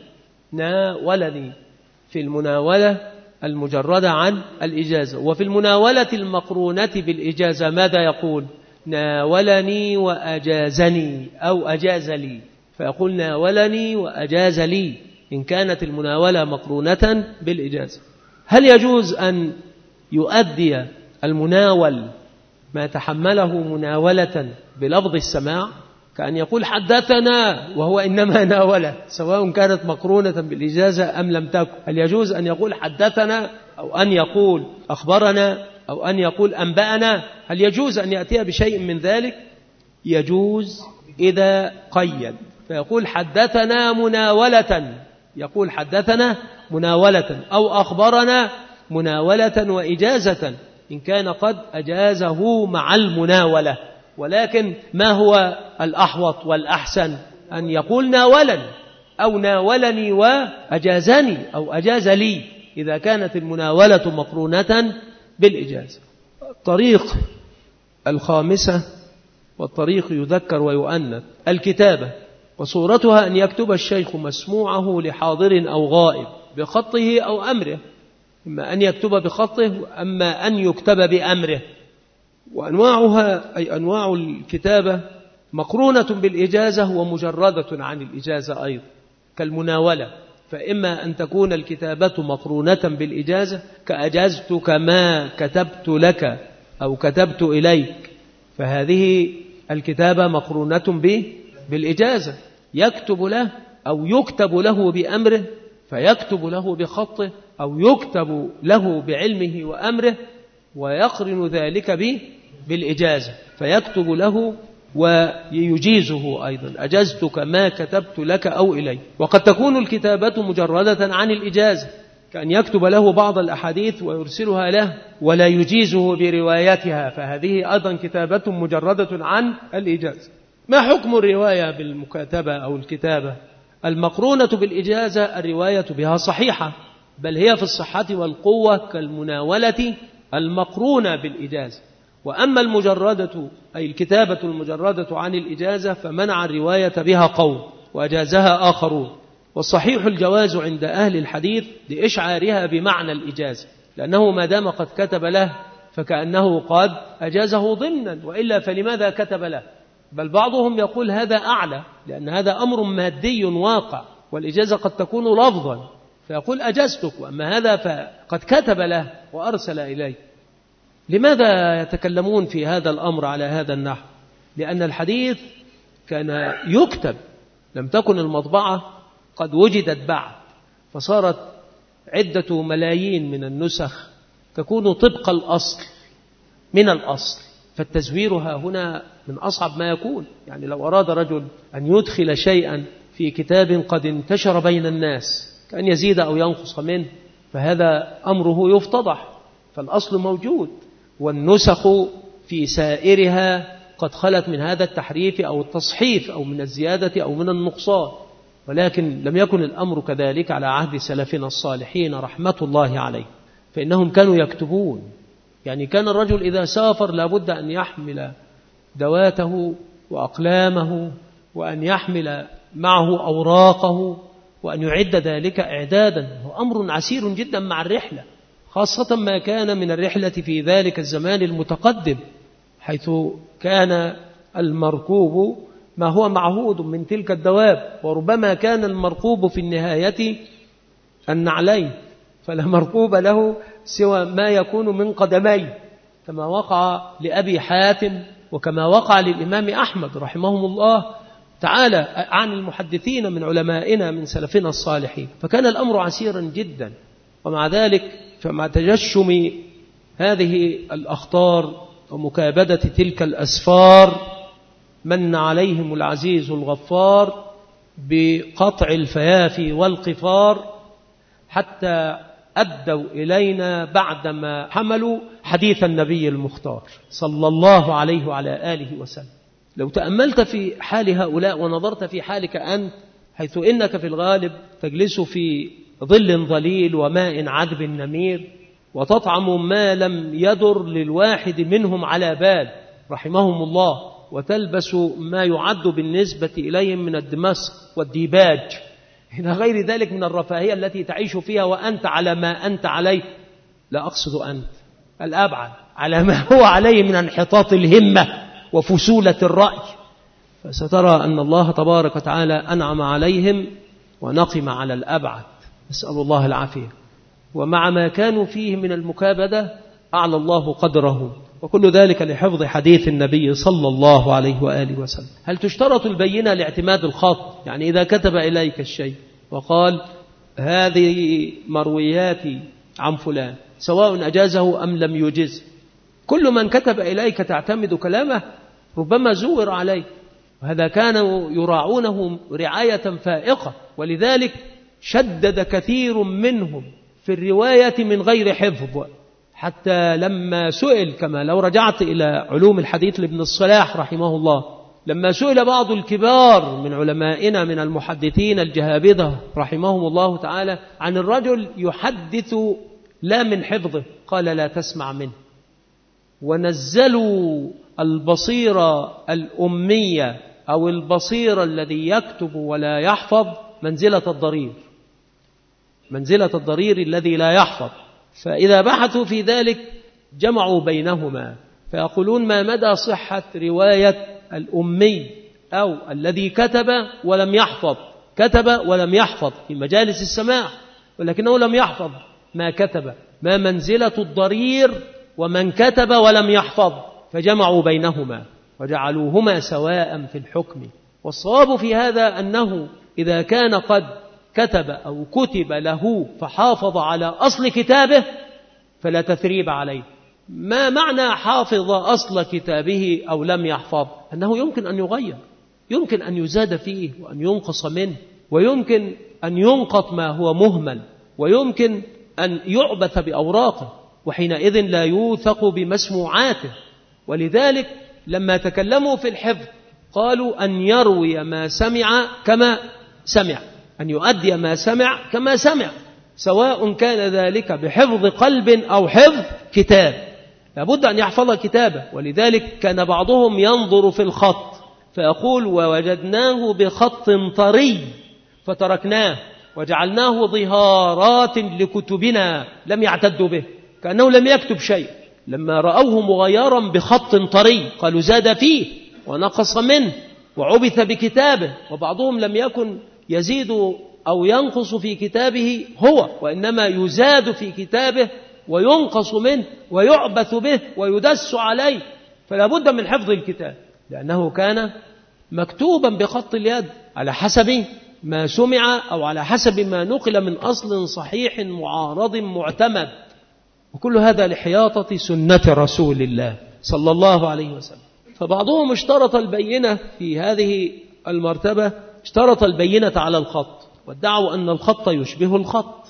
في المناولة المجردة عن الإجازة. وفي المناولة المقرونة بالإجازة ماذا يقول؟ ناولني وأجازني أو أجاز لي، فيقول ناولني وأجاز لي إن كانت المناولة مقرونة بالإجازة. هل يجوز أن يؤدي المناول ما تحمله مناولة بلفظ السماع، كأن يقول حدثنا وهو إنما ناوله، سواء كانت مقرونة بالإجازة أم لم تكن؟ هل يجوز أن يقول حدثنا أو أن يقول أخبرنا أو أن يقول أنبأنا؟ هل يجوز أن يأتي بشيء من ذلك؟ يجوز إذا قيد، فيقول حدثنا مناولة، يقول حدثنا مناولة، أو أخبرنا مناولة وإجازة إن كان قد أجازه مع المناولة. ولكن ما هو الأحوط والأحسن؟ أن يقول ناولني أو ناولني وأجازني أو أجاز لي إذا كانت المناولة مقرونة بالإجازة. الطريق الخامسة، والطريق يذكر ويؤنث، الكتابة، وصورتها أن يكتب الشيخ مسموعه لحاضر أو غائب بخطه أو أمره، إما أن يكتب بخطه وأما أن يكتب بأمره. وأنواعها أي أنواع الكتابة مقرونة بالإجازة ومجردة عن الإجازة أيضا كالمناولة، فإما أن تكون الكتابة مقرونة بالإجازة كأجازتك ما كتبت لك أو كتبت إليك، فهذه الكتابة مقرونة بالإجازة، يكتب له أو يكتب له بأمره، فيكتب له بخطه أو يكتب له بعلمه وأمره، ويقرن ذلك بالإجازة فيكتب له ويجيزه أيضا، أجزتك ما كتبت لك أو إلي. وقد تكون الكتابة مجردة عن الإجازة، كأن يكتب له بعض الأحاديث ويرسلها له ولا يجيزه بروايتها، فهذه أيضا كتابة مجردة عن الإجازة. ما حكم الرواية بالمكاتبة أو الكتابة؟ المقرونة بالإجازة الرواية بها صحيحة، بل هي في الصحة والقوة كالمناولة المقرونة بالإجازة. وأما المجردة أي الكتابة المجردة عن الإجازة فمنع الرواية بها قوم وأجازها آخرون، والصحيح الجواز عند أهل الحديث لإشعارها بمعنى الإجازة، لأنه ما دام قد كتب له فكأنه قد أجازه ضمنا، وإلا فلماذا كتب له؟ بل بعضهم يقول هذا أعلى، لأن هذا أمر مادي واقع، والإجازة قد تكون لفظا، فيقول أجازتك، وأما هذا فقد كتب له وأرسل إليه. لماذا يتكلمون في هذا الأمر على هذا النحو؟ لأن الحديث كان يكتب، لم تكن المطبعة قد وجدت بعد، فصارت عدة ملايين من النسخ تكون طبق الأصل من الأصل، فالتزويرها هنا من أصعب ما يكون. يعني لو أراد رجل أن يدخل شيئا في كتاب قد انتشر بين الناس كأن يزيد أو ينقص منه، فهذا أمره يفتضح، فالأصل موجود، والنسخ في سائرها قد خلت من هذا التحريف أو التصحيف أو من الزيادة أو من النقصان. ولكن لم يكن الأمر كذلك على عهد سلفنا الصالحين رحمة الله عليه، فإنهم كانوا يكتبون. يعني كان الرجل إذا سافر لابد أن يحمل دواته وأقلامه، وأن يحمل معه أوراقه، وأن يعد ذلك إعدادا، هو أمر عسير جدا مع الرحلة، خاصة ما كان من الرحلة في ذلك الزمان المتقدم، حيث كان المركوب ما هو معهود من تلك الدواب، وربما كان المركوب في النهاية النعلين، فلا مركوب له سوى ما يكون من قدميه، كما وقع لأبي حاتم وكما وقع للإمام أحمد رحمهم الله تعالى عن المحدثين من علمائنا من سلفنا الصالحين. فكان الأمر عسيرا جدا، ومع ذلك فمع تجشم هذه الأخطار ومكابدة تلك الأسفار من عليهم العزيز الغفار بقطع الفيافي والقفار حتى أدوا إلينا بعدما حملوا حديث النبي المختار صلى الله عليه وعلى آله وسلم. لو تأملت في حال هؤلاء ونظرت في حالك أنت، حيث إنك في الغالب تجلس في ظل ظليل وماء عذب نمير وتطعم ما لم يدر للواحد منهم على بال رحمهم الله، وتلبس ما يعد بالنسبة إليهم من الدمسق والديباج إلى غير ذلك من الرفاهية التي تعيش فيها وأنت على ما أنت عليه، لا أقصد أنت الأبعد، على ما هو عليه من انحطاط الهمة وفسولة الرأي، فسترى أن الله تبارك وتعالى أنعم عليهم ونقم على الأبعد، نسأل الله العافية. ومع ما كانوا فيه من المكابدة أعلى الله قدره، وكل ذلك لحفظ حديث النبي صلى الله عليه وآله وسلم. هل تشترط البينة لاعتماد الخط؟ يعني إذا كتب إليك الشيء وقال هذه مروياتي عن فلان سواء أجازه أم لم يجز، كل من كتب إليك تعتمد كلامه ربما زور عليه، وهذا كانوا يراعونه رعاية فائقة، ولذلك شدد كثير منهم في الرواية من غير حفظ، حتى لما سئل، كما لو رجعت إلى علوم الحديث لابن الصلاح رحمه الله، لما سئل بعض الكبار من علمائنا من المحدثين الجهابذة رحمهم الله تعالى عن الرجل يحدث لا من حفظه، قال لا تسمع منه. ونزلوا البصيرة الأمية أو البصيرة الذي يكتب ولا يحفظ منزلة الضرير، منزلة الضرير الذي لا يحفظ. فإذا بحثوا في ذلك جمعوا بينهما، فيقولون ما مدى صحة رواية الأمي أو الذي كتب ولم يحفظ، كتب ولم يحفظ في مجالس السماع ولكنه لم يحفظ ما كتب، ما منزلة الضرير ومن كتب ولم يحفظ؟ فجمعوا بينهما وجعلوهما سواء في الحكم. والصواب في هذا أنه إذا كان قد كتب أو كتب له فحافظ على أصل كتابه فلا تثريب عليه. ما معنى حافظ أصل كتابه أو لم يحفظ؟ أنه يمكن أن يغير، يمكن أن يزاد فيه وأن ينقص منه، ويمكن أن ينقط ما هو مهمل، ويمكن أن يعبث بأوراقه، وحينئذ لا يوثق بمسموعاته. ولذلك لما تكلموا في الحفظ قالوا أن يروي ما سمع كما سمع، أن يؤدي ما سمع كما سمع، سواء كان ذلك بحفظ قلب أو حفظ كتاب، لابد أن يحفظ كتابه. ولذلك كان بعضهم ينظر في الخط فيقول ووجدناه بخط طري فتركناه وجعلناه ظهارات لكتبنا لم يعتدوا به، كأنه لم يكتب شيء. لما رأوه مغيرا بخط طري قالوا زاد فيه ونقص منه وعبث بكتابه. وبعضهم لم يكن يزيد أو ينقص في كتابه هو، وإنما يزاد في كتابه وينقص منه ويعبث به ويدس عليه. فلا بد من حفظ الكتاب لأنه كان مكتوبا بخط اليد على حسب ما سمع أو على حسب ما نقل من أصل صحيح معارض معتمد، وكل هذا لحياطة سنة رسول الله صلى الله عليه وسلم. فبعضهم اشترط البينة في هذه المرتبة، اشترط البينة على الخط، وادعوا أن الخط يشبه الخط،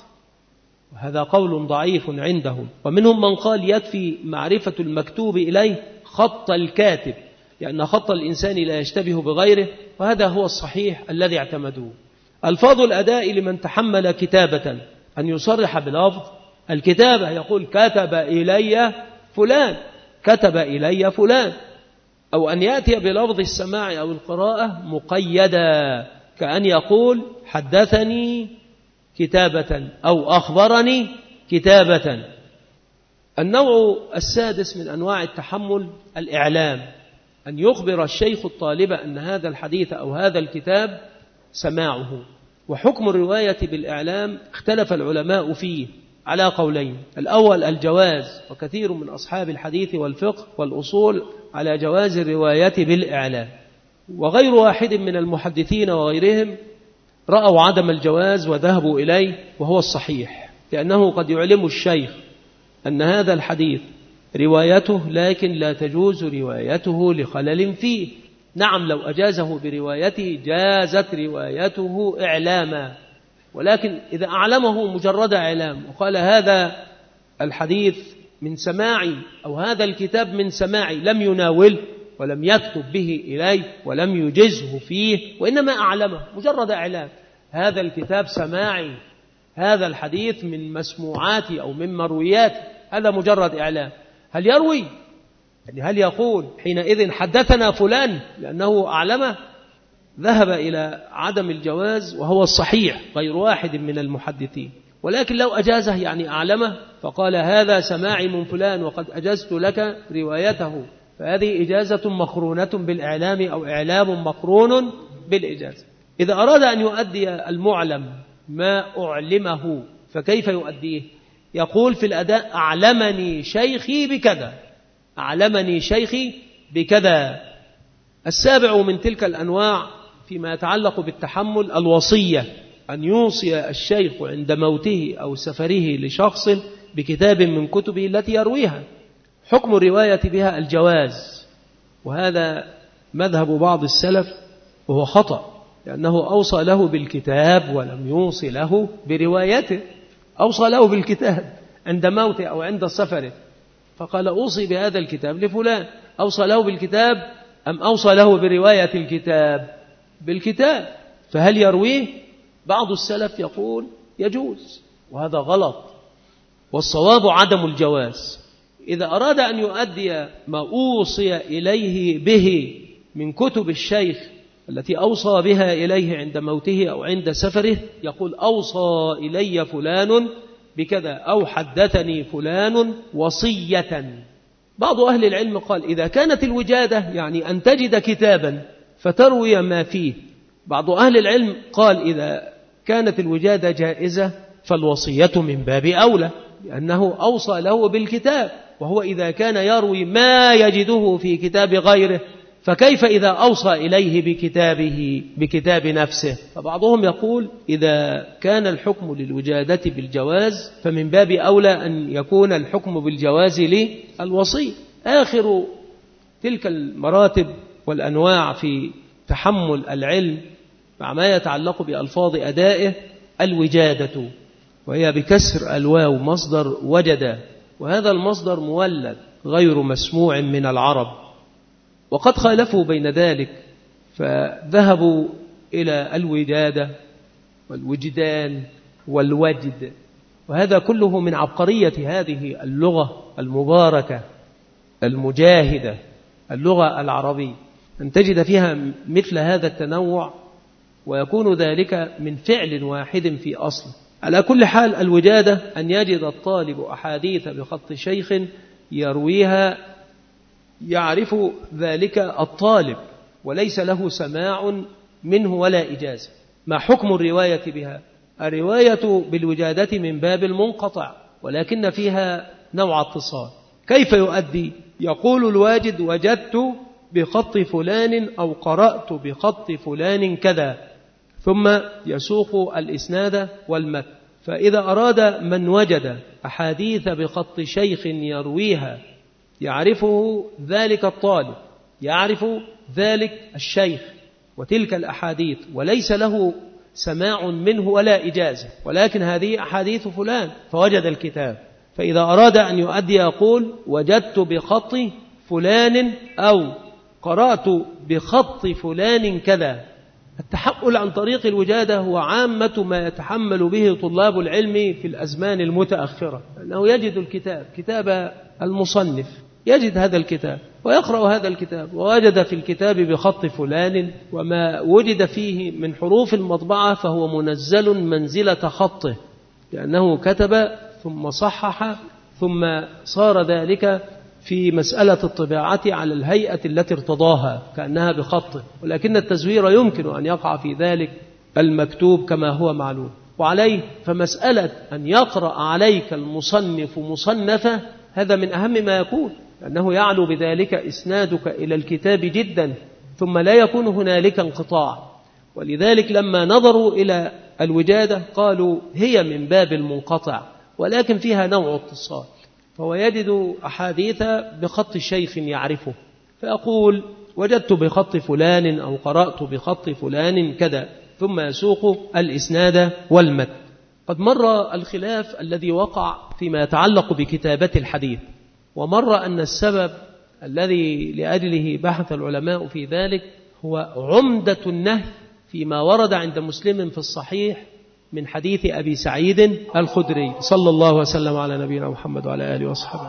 وهذا قول ضعيف عندهم. ومنهم من قال يكفي معرفة المكتوب إليه خط الكاتب، لأن خط الإنسان لا يشتبه بغيره، وهذا هو الصحيح الذي اعتمدوه. ألفاظ الأداء لمن تحمل كتابة أن يصرح بلفظ الكتابة، يقول كتب إلي فلان، كتب إلي فلان، أو أن يأتي بلفظ السماع أو القراءة مقيدا، كأن يقول حدثني كتابة أو أخبرني كتابة. النوع السادس من أنواع التحمل الإعلام، أن يخبر الشيخ الطالب أن هذا الحديث أو هذا الكتاب سماعه، وحكم الرواية بالإعلام اختلف العلماء فيه على قولين. الأول الجواز، وكثير من أصحاب الحديث والفقه والأصول على جواز الرواية بالإعلام، وغير واحد من المحدثين وغيرهم رأوا عدم الجواز وذهبوا إليه، وهو الصحيح، لأنه قد يعلم الشيخ أن هذا الحديث روايته لكن لا تجوز روايته لخلل فيه. نعم لو أجازه بروايته جازت روايته إعلاما، ولكن إذا أعلمه مجرد إعلام وقال هذا الحديث من سماعي أو هذا الكتاب من سماعي، لم يناوله ولم يكتب به إليه ولم يجزه فيه، وإنما أعلمه مجرد إعلام، هذا الكتاب سماعي، هذا الحديث من مسموعاتي أو من مروياتي، هذا مجرد إعلام. هل يروي؟ يعني هل يقول حينئذ حدثنا فلان لأنه أعلمه؟ ذهب إلى عدم الجواز وهو الصحيح غير واحد من المحدثين. ولكن لو أجازه يعني أعلمه فقال هذا سماعي من فلان وقد أجزت لك روايته، فهذه إجازة مقرونة بالإعلام أو إعلام مقرون بالإجازة. إذا أراد أن يؤدي المعلم ما أعلمه فكيف يؤديه؟ يقول في الأداء أعلمني شيخي بكذا، أعلمني شيخي بكذا. السابع من تلك الأنواع فيما يتعلق بالتحمل الوصية، أن يوصي الشيخ عند موته أو سفره لشخص بكتاب من كتبه التي يرويها. حكم الرواية بها الجواز، وهذا مذهب بعض السلف وهو خطأ، لأنه أوصى له بالكتاب ولم يوصي له بروايته. أوصى له بالكتاب عند موته أو عند سفره، فقال أوصي بهذا الكتاب لفلان. أوصى له بالكتاب أم أوصى له برواية الكتاب؟ بالكتاب. فهل يرويه؟ بعض السلف يقول يجوز، وهذا غلط، والصواب عدم الجواز. إذا أراد أن يؤدي ما أوصي إليه به من كتب الشيخ التي أوصى بها إليه عند موته أو عند سفره، يقول أوصى إلي فلان بكذا أو حدثني فلان وصية. بعض أهل العلم قال إذا كانت الوجادة يعني أن تجد كتابا فتروي ما فيه. بعض أهل العلم قال إذا كانت الوجادة جائزة فالوصية من باب أولى، لأنه أوصى له بالكتاب، وهو إذا كان يروي ما يجده في كتاب غيره فكيف إذا أوصى إليه بكتاب نفسه؟ فبعضهم يقول إذا كان الحكم للوجادة بالجواز فمن باب أولى أن يكون الحكم بالجواز للوصي. آخر تلك المراتب والأنواع في تحمل العلم مع ما يتعلق بألفاظ أدائه الوجادة، وهي بكسر الواو مصدر وجد، وهذا المصدر مولد غير مسموع من العرب، وقد خالفوا بين ذلك فذهبوا إلى الوجادة والوجدان والوجد، وهذا كله من عبقرية هذه اللغة المباركة المجاهدة، اللغة العربية، أن تجد فيها مثل هذا التنوع ويكون ذلك من فعل واحد في أصل. على كل حال الوجادة أن يجد الطالب أحاديث بخط شيخ يرويها يعرف ذلك الطالب وليس له سماع منه ولا إجازة. ما حكم الرواية بها؟ الرواية بالوجادة من باب المنقطع، ولكن فيها نوع اتصال. كيف يؤدي؟ يقول الواجد وجدت بخط فلان أو قرأت بخط فلان كذا، ثم يسوق الإسناد والمتن. فإذا أراد من وجد أحاديث بخط شيخ يرويها يعرفه ذلك الطالب، يعرف ذلك الشيخ وتلك الأحاديث، وليس له سماع منه ولا إجازة، ولكن هذه أحاديث فلان فوجد الكتاب. فإذا أراد أن يؤدي يقول وجدت بخط فلان أو قرأت بخط فلان كذا. التحمل عن طريق الوجادة هو عامة ما يتحمل به طلاب العلم في الأزمان المتأخرة، أنه يجد الكتاب، كتاب المصنف، يجد هذا الكتاب ويقرأ هذا الكتاب، ووجد في الكتاب بخط فلان، وما وجد فيه من حروف المطبعة فهو منزل منزلة خطه، لأنه كتب ثم صحح ثم صار ذلك في مسألة الطباعة على الهيئة التي ارتضاها كأنها بخطه. ولكن التزوير يمكن أن يقع في ذلك المكتوب كما هو معلوم. وعليه فمسألة أن يقرأ عليك المصنف مصنفة هذا من أهم ما يكون، لأنه يعلو بذلك إسنادك إلى الكتاب جدا، ثم لا يكون هنالك انقطاع. ولذلك لما نظروا إلى الوجادة قالوا هي من باب المنقطع ولكن فيها نوع اتصال، فهو يجد أحاديث بخط الشيخ يعرفه، فيقول وجدت بخط فلان أو قرأت بخط فلان كذا، ثم يسوق الإسناد والمتن. قد مر الخلاف الذي وقع فيما يتعلق بكتابة الحديث، ومر أن السبب الذي لأجله بحث العلماء في ذلك هو عمدة النهي فيما ورد عند مسلم في الصحيح من حديث أبي سعيد الخدري صلى الله وسلم على نبينا محمد وعلى آله وصحبه.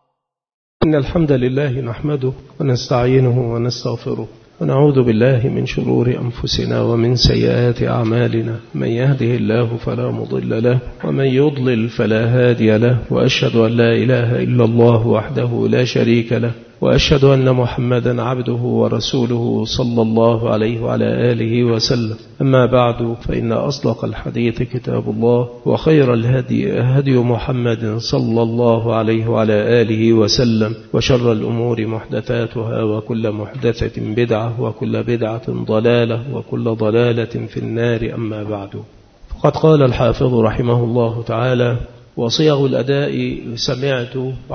إن الحمد لله نحمده ونستعينه ونستغفره ونعوذ بالله من شرور أنفسنا ومن سيئات أعمالنا، من يهده الله فلا مضل له ومن يضلل فلا هادي له، وأشهد أن لا إله إلا الله وحده لا شريك له، وأشهد أن محمدا عبده ورسوله صلى الله عليه وعلى آله وسلم. أما بعد، فإن أصدق الحديث كتاب الله، وخير الهدي هدي محمد صلى الله عليه وعلى آله وسلم، وشر الأمور محدثاتها، وكل محدثة بدعة، وكل بدعة ضلالة، وكل ضلالة في النار. أما بعد، فقد قال الحافظ رحمه الله تعالى: وصيغ الأداء سمعت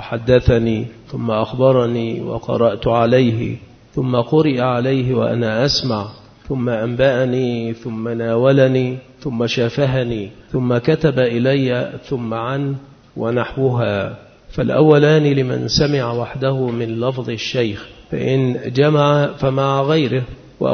وحدثني ثم أخبرني وقرأت عليه ثم قرئ عليه وأنا أسمع ثم أنبأني ثم ناولني ثم شافهني ثم كتب إلي ثم عن ونحوها. فالأولان لمن سمع وحده من لفظ الشيخ، فإن جمع فمع غيره،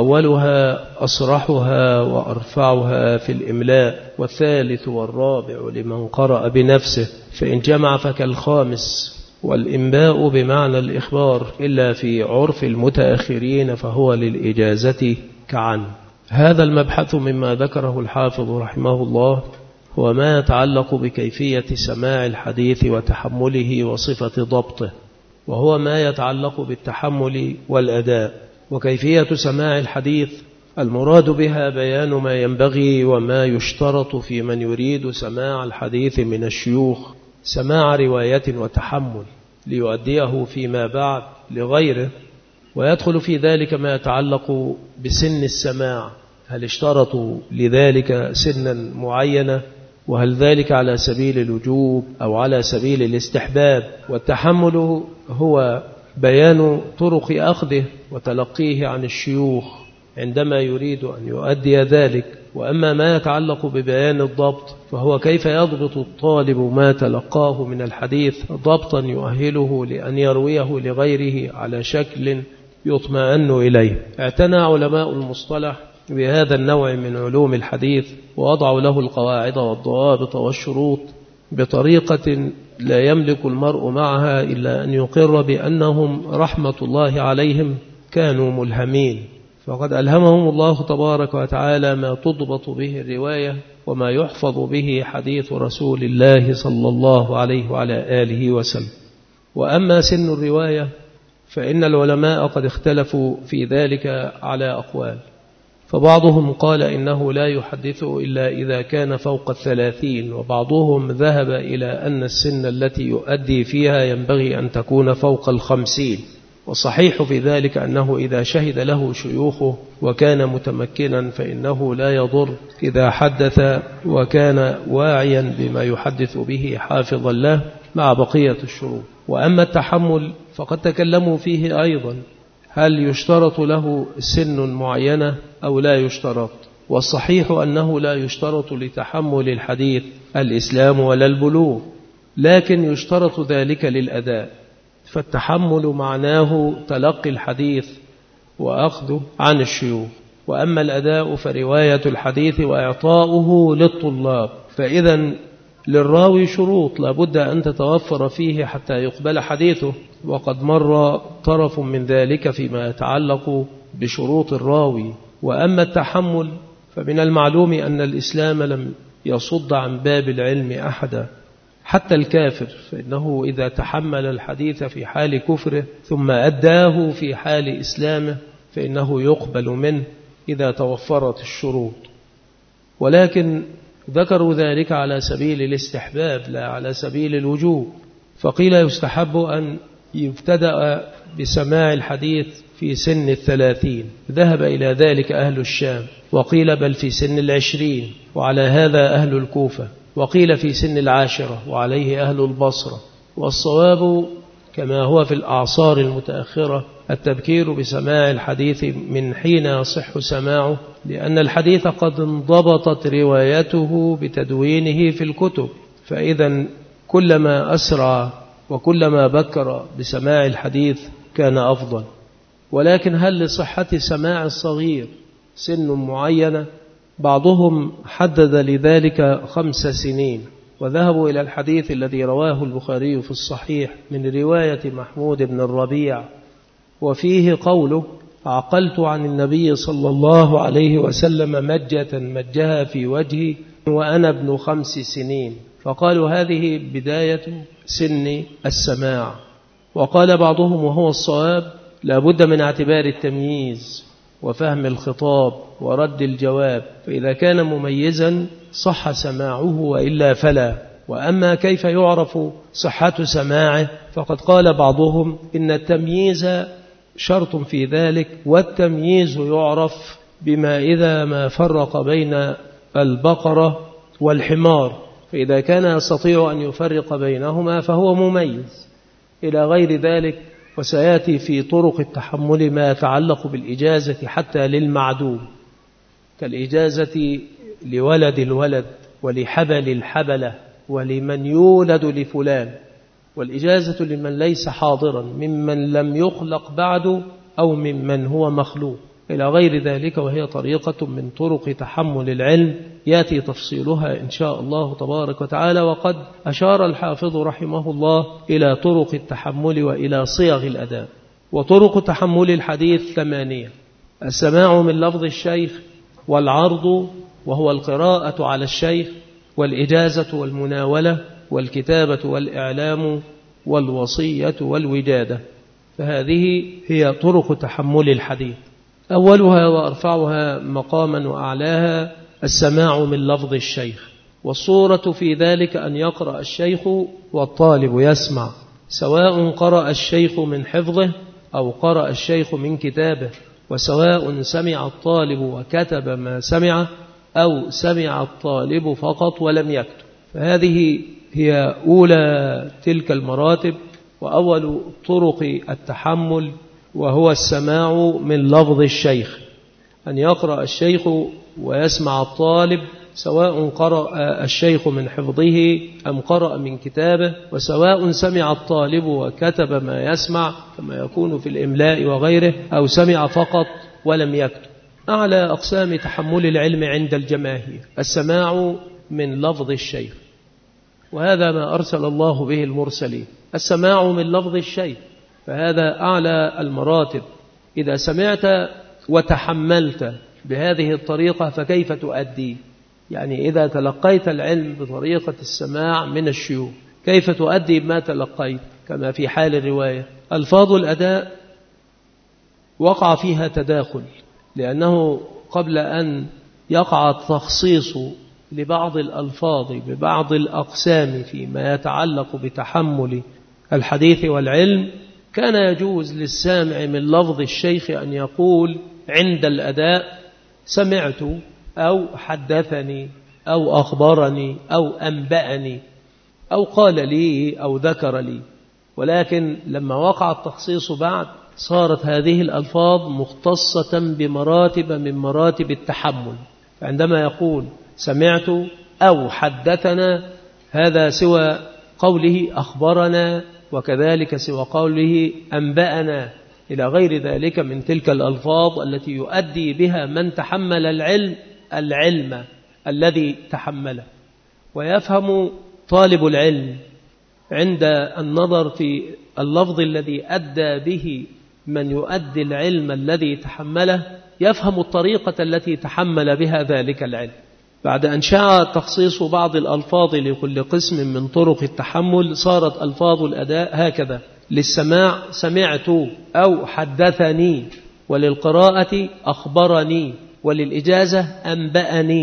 وأولها أصرحها وأرفعها في الإملاء، والثالث والرابع لمن قرأ بنفسه، فإن جمع فكالخامس. والإنباء بمعنى الإخبار إلا في عرف المتأخرين فهو للإجازة كعن. هذا المبحث مما ذكره الحافظ رحمه الله هو ما يتعلق بكيفية سماع الحديث وتحمله وصفة ضبطه، وهو ما يتعلق بالتحمل والأداء. وكيفية سماع الحديث المراد بها بيان ما ينبغي وما يشترط في من يريد سماع الحديث من الشيوخ، سماع رواية وتحمل ليؤديه فيما بعد لغيره. ويدخل في ذلك ما يتعلق بسن السماع، هل اشترطوا لذلك سنا معينة، وهل ذلك على سبيل الوجوب أو على سبيل الاستحباب. والتحمل هو بيان طرق أخذه وتلقيه عن الشيوخ عندما يريد أن يؤدي ذلك. وأما ما يتعلق ببيان الضبط فهو كيف يضبط الطالب ما تلقاه من الحديث ضبطا يؤهله لأن يرويه لغيره على شكل يطمئن إليه. اعتنى علماء المصطلح بهذا النوع من علوم الحديث، ووضعوا له القواعد والضوابط والشروط بطريقة لا يملك المرء معها إلا أن يقر بأنهم رحمة الله عليهم كانوا ملهمين، فقد ألهمهم الله تبارك وتعالى ما تضبط به الرواية وما يحفظ به حديث رسول الله صلى الله عليه وعلى آله وسلم. وأما سن الرواية فإن العلماء قد اختلفوا في ذلك على أقوال، فبعضهم قال إنه لا يحدث إلا إذا كان فوق 30، وبعضهم ذهب إلى أن السن التي يؤدي فيها ينبغي أن تكون فوق 50. والصحيح في ذلك أنه إذا شهد له شيوخه وكان متمكنا فإنه لا يضر إذا حدث وكان واعيا بما يحدث به حافظا له مع بقية الشروط. وأما التحمل فقد تكلموا فيه أيضا، هل يشترط له سن معينة أو لا يشترط؟ والصحيح أنه لا يشترط لتحمل الحديث الإسلام ولا البلوغ، لكن يشترط ذلك للأداء. فالتحمل معناه تلقي الحديث وأخذه عن الشيوخ، وأما الأداء فرواية الحديث وإعطاؤه للطلاب. فإذا للراوي شروط لابد أن تتوفر فيه حتى يقبل حديثه، وقد مر طرف من ذلك فيما يتعلق بشروط الراوي. وأما التحمل فمن المعلوم أن الإسلام لم يصد عن باب العلم أحدا، حتى الكافر، فإنه إذا تحمل الحديث في حال كفره ثم أداه في حال إسلامه فإنه يقبل منه إذا توفرت الشروط. ولكن ذكروا ذلك على سبيل الاستحباب لا على سبيل الوجوب، فقيل يستحب أن يبتدأ بسماع الحديث في سن 30، ذهب إلى ذلك أهل الشام، وقيل بل في سن 20، وعلى هذا أهل الكوفة، وقيل في سن 10 وعليه أهل البصرة. والصواب كما هو في الأعصار المتأخرة التبكير بسماع الحديث من حين يصح سماعه، لأن الحديث قد انضبطت روايته بتدوينه في الكتب، فإذا كلما أسرع وكلما بكر بسماع الحديث كان أفضل. ولكن هل لصحة سماع الصغير سن معينة؟ بعضهم حدد لذلك 5 سنين، وذهبوا إلى الحديث الذي رواه البخاري في الصحيح من رواية محمود بن الربيع، وفيه قوله: عقلت عن النبي صلى الله عليه وسلم مجة مجها في وجهي وأنا ابن 5 سنين، فقالوا هذه بداية سن السماع. وقال بعضهم وهو الصواب: لا بد من اعتبار التمييز وفهم الخطاب ورد الجواب، فإذا كان مميزا صح سماعه وإلا فلا. وأما كيف يعرف صحة سماعه فقد قال بعضهم إن التمييز شرط في ذلك، والتمييز يعرف بما إذا ما فرق بين البقرة والحمار، فإذا كان يستطيع أن يفرق بينهما فهو مميز إلى غير ذلك. وسيأتي في طرق التحمل ما يتعلق بالإجازة حتى للمعدوم، كالإجازة لولد الولد ولحبل الحبلة ولمن يولد لفلان، والإجازة لمن ليس حاضرا ممن لم يخلق بعد أو ممن هو مخلوق إلى غير ذلك، وهي طريقة من طرق تحمل العلم يأتي تفصيلها إن شاء الله تبارك وتعالى. وقد أشار الحافظ رحمه الله إلى طرق التحمل وإلى صيغ الأداء. وطرق تحمل الحديث 8: السماع من لفظ الشيخ، والعرض وهو القراءة على الشيخ، والإجازة والمناولة، والكتابة والإعلام، والوصية والوجادة. فهذه هي طرق تحمل الحديث. أولها وأرفعها مقاما وأعلاها السماع من لفظ الشيخ، والصورة في ذلك أن يقرأ الشيخ والطالب يسمع، سواء قرأ الشيخ من حفظه أو قرأ الشيخ من كتابه، وسواء سمع الطالب وكتب ما سمع أو سمع الطالب فقط ولم يكتب. فهذه هي أولى تلك المراتب وأول طرق التحمل، وهو السماع من لفظ الشيخ، أن يقرأ الشيخ ويسمع الطالب، سواء قرأ الشيخ من حفظه أم قرأ من كتابه، وسواء سمع الطالب وكتب ما يسمع كما يكون في الإملاء وغيره، أو سمع فقط ولم يكتب. أعلى أقسام تحمل العلم عند الجماهير السماع من لفظ الشيخ، وهذا ما أرسل الله به المرسلين، السماع من لفظ الشيخ، فهذا أعلى المراتب. إذا سمعت وتحملت بهذه الطريقة فكيف تؤدي؟ يعني إذا تلقيت العلم بطريقة السماع من الشيوخ كيف تؤدي ما تلقيت؟ كما في حال الرواية، ألفاظ الأداء وقع فيها تداخل، لأنه قبل أن يقع التخصيص لبعض الألفاظ ببعض الأقسام فيما يتعلق بتحمل الحديث والعلم، كان يجوز للسامع من لفظ الشيخ أن يقول عند الأداء سمعت أو حدثني أو أخبرني أو أنبأني أو قال لي أو ذكر لي. ولكن لما وقع التخصيص بعد صارت هذه الألفاظ مختصة بمراتب من مراتب التحمل، فعندما يقول سمعت أو حدثنا هذا سوى قوله أخبرنا، وكذلك سوى قوله أنبأنا، إلى غير ذلك من تلك الألفاظ التي يؤدي بها من تحمل العلم الذي تحمله. ويفهم طالب العلم عند النظر في اللفظ الذي أدى به من يؤدي العلم الذي تحمله، يفهم الطريقة التي تحمل بها ذلك العلم. بعد أن شاع تخصيص بعض الألفاظ لكل قسم من طرق التحمل صارت ألفاظ الأداء هكذا: للسماع سمعت أو حدثني، وللقراءة أخبرني، وللإجازة أنبأني،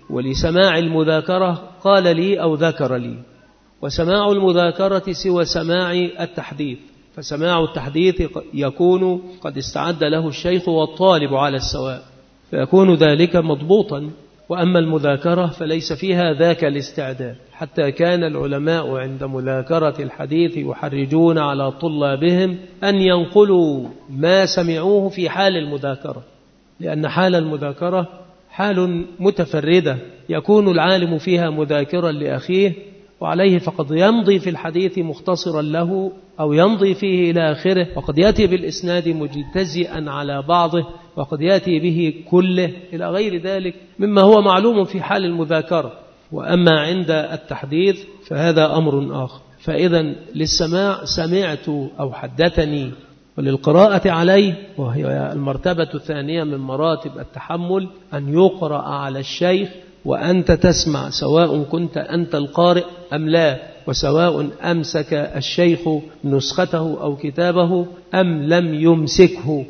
ولسماع المذاكرة قال لي أو ذكر لي. وسماع المذاكرة سوى سماع التحديث، فسماع التحديث يكون قد استعد له الشيخ والطالب على السواء، فيكون ذلك مضبوطا. وأما المذاكرة فليس فيها ذاك الاستعداد، حتى كان العلماء عند مذاكرة الحديث يحرجون على طلابهم أن ينقلوا ما سمعوه في حال المذاكرة، لأن حال المذاكرة حال متفردة يكون العالم فيها مذاكرا لأخيه وعليه، فقد يمضي في الحديث مختصرا له أو يمضي فيه إلى آخره، وقد يأتي بالإسناد مجتزئا على بعضه، وقد يأتي به كله إلى غير ذلك مما هو معلوم في حال المذاكرة. وأما عند التحديث فهذا أمر آخر. فإذا للسماع سمعت أو حدثني، وللقراءة عليه وهي المرتبة الثانية من مراتب التحمل أن يقرأ على الشيخ وأنت تسمع، سواء كنت أنت القارئ أم لا، وسواء أمسك الشيخ نسخته أو كتابه أم لم يمسكه.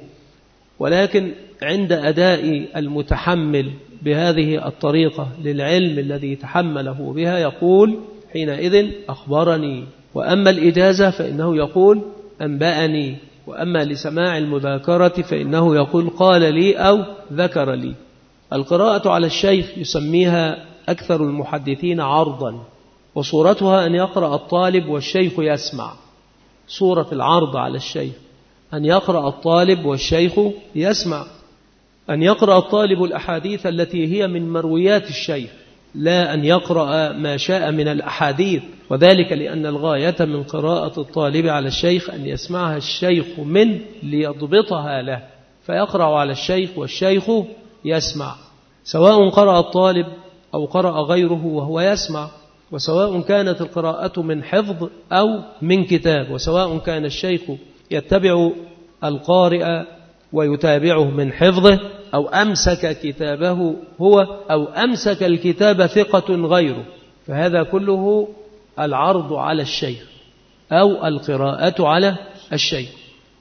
ولكن عند أداء المتحمل بهذه الطريقة للعلم الذي تحمله بها يقول حينئذ أخبرني، وأما الإجازة فإنه يقول أنبأني، وأما لسماع المذاكرة فإنه يقول قال لي أو ذكر لي. القراءة على الشيخ يسميها أكثر المحدثين عرضا، وصورتها أن يقرأ الطالب والشيخ يسمع. صورة العرض على الشيخ أن يقرأ الطالب والشيخ يسمع، أن يقرأ الطالب الأحاديث التي هي من مرويات الشيخ، لا أن يقرأ ما شاء من الأحاديث، وذلك لأن الغاية من قراءة الطالب على الشيخ أن يسمعها الشيخ منه ليضبطها له، فيقرأ على الشيخ والشيخ يسمع، سواء قرأ الطالب أو قرأ غيره وهو يسمع، وسواء كانت القراءة من حفظ أو من كتاب، وسواء كان الشيخ يتبع القارئ ويتابعه من حفظه أو أمسك كتابه هو أو أمسك الكتاب ثقة غيره، فهذا كله العرض على الشيخ أو القراءة على الشيخ.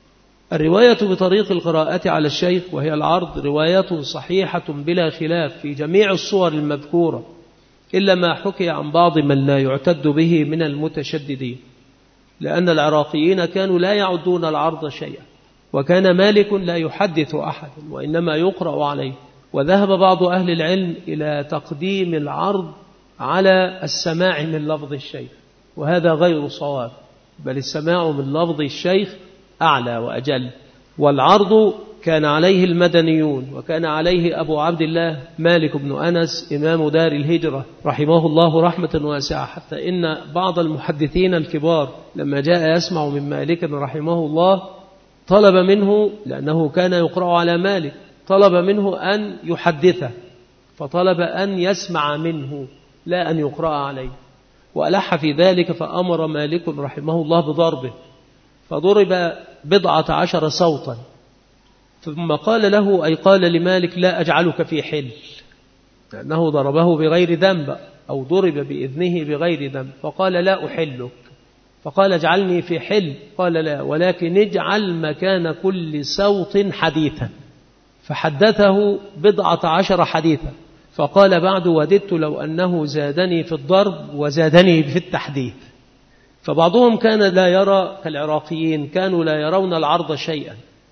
الرواية بطريق القراءة على الشيخ وهي العرض رواية صحيحة بلا خلاف في جميع الصور المذكورة، إلا ما حكي عن بعض من لا يعتد به من المتشددين، لأن العراقيين كانوا لا يعدون العرض شيئا، وكان مالك لا يحدث أحد وإنما يقرأ عليه. وذهب بعض أهل العلم إلى تقديم العرض على السماع من لفظ الشيخ، وهذا غير صواب، بل السماع من لفظ الشيخ أعلى وأجل. والعرض كان عليه المدنيون، وكان عليه أبو عبد الله مالك بن أنس إمام دار الهجرة رحمه الله رحمة واسعة، حتى إن بعض المحدثين الكبار لما جاء يسمع من مالك رحمه الله طلب منه، لأنه كان يقرأ على مالك، طلب منه أن يحدثه، فطلب أن يسمع منه لا أن يقرأ عليه، وألح في ذلك، فأمر مالك رحمه الله بضربه، فضرب 14 صوتا، ثم قال له أي قال لمالك لا أجعلك في حل، لأنه ضربه بغير ذنب أو ضرب بإذنه بغير ذنب، فقال لا أحلك، فقال اجعلني في حل، قال لا ولكن اجعل مكان كل صوت حديثا، فحدثه 14 حديثا، فقال بعد وددت لو أنه زادني في الضرب وزادني في التحديث. فبعضهم كان لا يرى كالعراقيين، كانوا لا يرون العرض شيئا،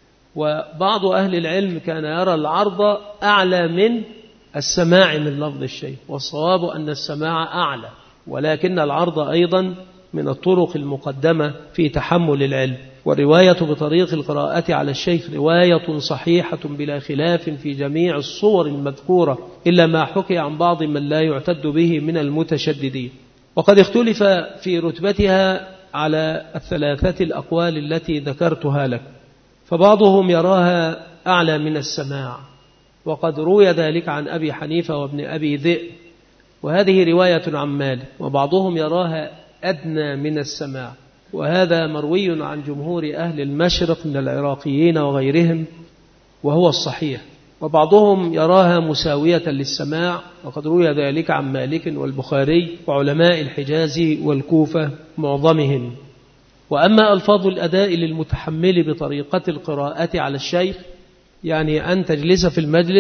وبعض أهل العلم كان يرى العرض أعلى من السماع من لفظ الشيخ، والصواب أن السماع أعلى، ولكن العرض أيضا من الطرق المقدمة في تحمل العلم. والرواية بطريق القراءة على الشيخ رواية صحيحة بلا خلاف في جميع الصور المذكورة، إلا ما حكي عن بعض من لا يعتد به من المتشددين. وقد اختلف في رتبتها على الثلاثة الأقوال التي ذكرتها لك، فبعضهم يراها أعلى من السماع، وقد روي ذلك عن أبي حنيفة وابن أبي ذئب، وهذه رواية عن مالك، وبعضهم يراها أدنى من السماع، وهذا مروي عن جمهور أهل المشرق من العراقيين وغيرهم وهو الصحيح، وبعضهم يراها مساوية للسماع، وقد روي ذلك عن مالك والبخاري وعلماء الحجاز والكوفة معظمهم. وأما ألفاظ الأداء للمتحمل بطريقة القراءة على الشيخ، يعني أن تجلس في المجلس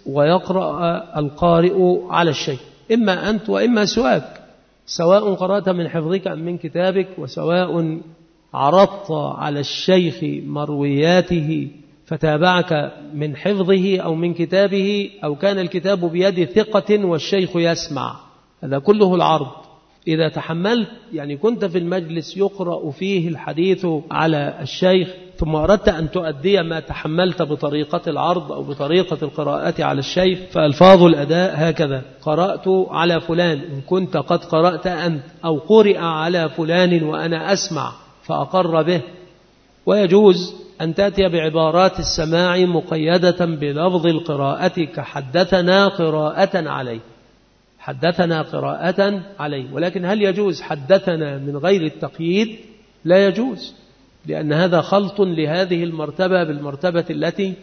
ويقرأ القارئ على الشيخ، إما أنت وإما سواك، سواء قرأت من حفظك أم من كتابك، وسواء عرضت على الشيخ مروياته فتابعك من حفظه أو من كتابه، أو كان الكتاب بيد ثقة والشيخ يسمع، هذا كله العرض. إذا تحملت يعني كنت في المجلس يقرأ فيه الحديث على الشيخ ثم أردت أن تؤدي ما تحملت بطريقة العرض أو بطريقة القراءة على الشيخ، فألفاظ الأداء هكذا: قرأت على فلان إن كنت قد قرأت أنت، أو قرئ على فلان وأنا أسمع فأقر به. ويجوز أن تأتي بعبارات السماع مقيدة بلفظ القراءة كحدثنا قراءة عليه، حدثنا قراءة عليه. ولكن هل يجوز حدثنا من غير التقييد؟ لا يجوز، لأن هذا خلط لهذه المرتبة بالمرتبة التي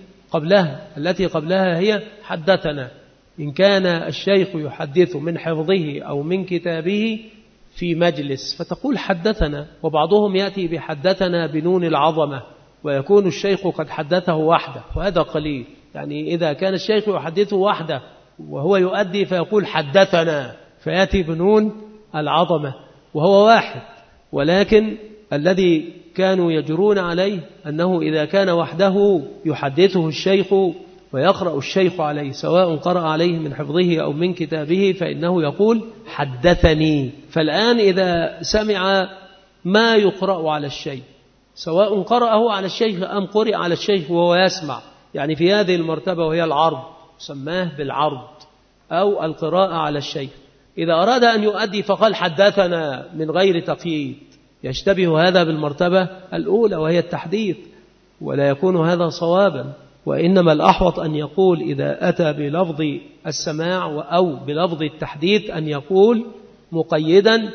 قبلها هي حدثنا. إن كان الشيخ يحدث من حفظه أو من كتابه في مجلس فتقول حدثنا، وبعضهم يأتي بحدثنا بنون العظمة ويكون الشيخ قد حدثه وحده، وهذا قليل. يعني إذا كان الشيخ يحدثه وحده وهو يؤدي فيقول حدثنا، فيأتي بنون العظمة وهو واحد. ولكن الذي كانوا يجرون عليه أنه إذا كان وحده يحدثه الشيخ ويقرأ الشيخ عليه، سواء قرأ عليه من حفظه أو من كتابه، فإنه يقول حدثني. فالآن إذا سمع ما يقرأ على الشيخ، سواء قرأه على الشيخ أم قرئ على الشيخ وهو يسمع، يعني في هذه المرتبة وهي العرض، سماه بالعرض أو القراءة على الشيخ، إذا أراد أن يؤدي فقال حدثنا من غير تقييد، يشتبه هذا بالمرتبة الأولى وهي التحديث، ولا يكون هذا صوابا. وإنما الأحوط أن يقول إذا أتى بلفظ السماع أو بلفظ التحديث أن يقول مقيدا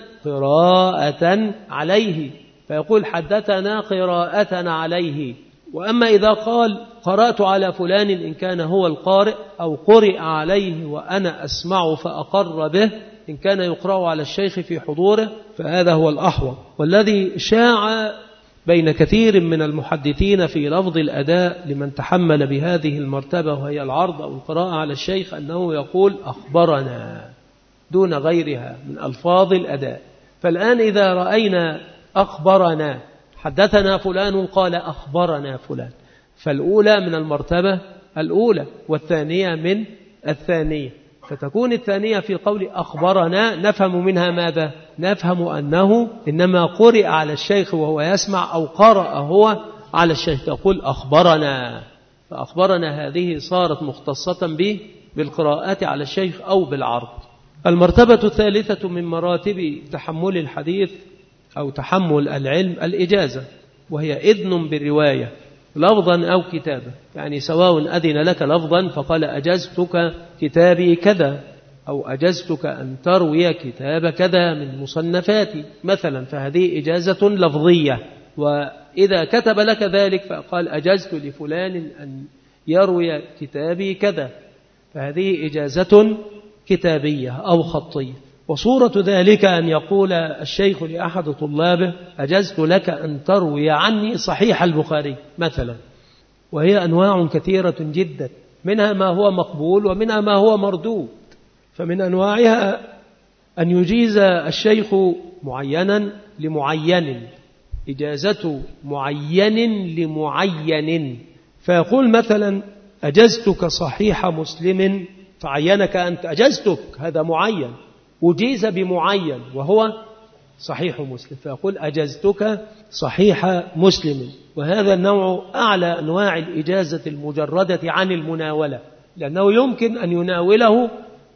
قراءة عليه، فيقول حدثنا قراءة عليه. وأما إذا قال قرأت على فلان إن كان هو القارئ، أو قرئ عليه وأنا أسمع فأقر به إن كان يقرأ على الشيخ في حضوره، فهذا هو الأحوط. والذي شاع بين كثير من المحدثين في لفظ الأداء لمن تحمل بهذه المرتبة وهي العرض أو القراءة على الشيخ أنه يقول أخبرنا دون غيرها من ألفاظ الأداء. فالآن إذا رأينا أخبرنا حدثنا فلان قال أخبرنا فلان، فالأولى من المرتبة الأولى والثانية من الثانية، فتكون الثانية في قول أخبرنا نفهم منها ماذا؟ نفهم أنه إنما قرئ على الشيخ وهو يسمع أو قرأ هو على الشيخ، تقول أخبرنا، فأخبرنا هذه صارت مختصة به بالقراءة على الشيخ أو بالعرض. المرتبة الثالثة من مراتب تحمل الحديث أو تحمل العلم الإجازة، وهي إذن بالرواية لفظا أو كتابا، يعني سواء أذن لك لفظا فقال أجزتك كتابي كذا، أو أجزتك أن تروي كتاب كذا من مصنفاتي مثلا، فهذه إجازة لفظية. وإذا كتب لك ذلك فقال أجزت لفلان أن يروي كتابي كذا، فهذه إجازة كتابية أو خطية. وصورة ذلك أن يقول الشيخ لأحد طلابه أجزت لك أن تروي عني صحيح البخاري مثلا، وهي أنواع كثيرة جدا، منها ما هو مقبول ومنها ما هو مردود. فمن أنواعها أن يجيز الشيخ معينا لمعين، إجازة معين لمعين، فيقول مثلا أجزتك صحيح مسلم، فعينك أنت أجزتك، هذا معين أجيز بمعين وهو صحيح مسلم، فيقول أجزتك صحيح مسلم. وهذا النوع أعلى أنواع الإجازة المجردة عن المناولة، لأنه يمكن أن يناوله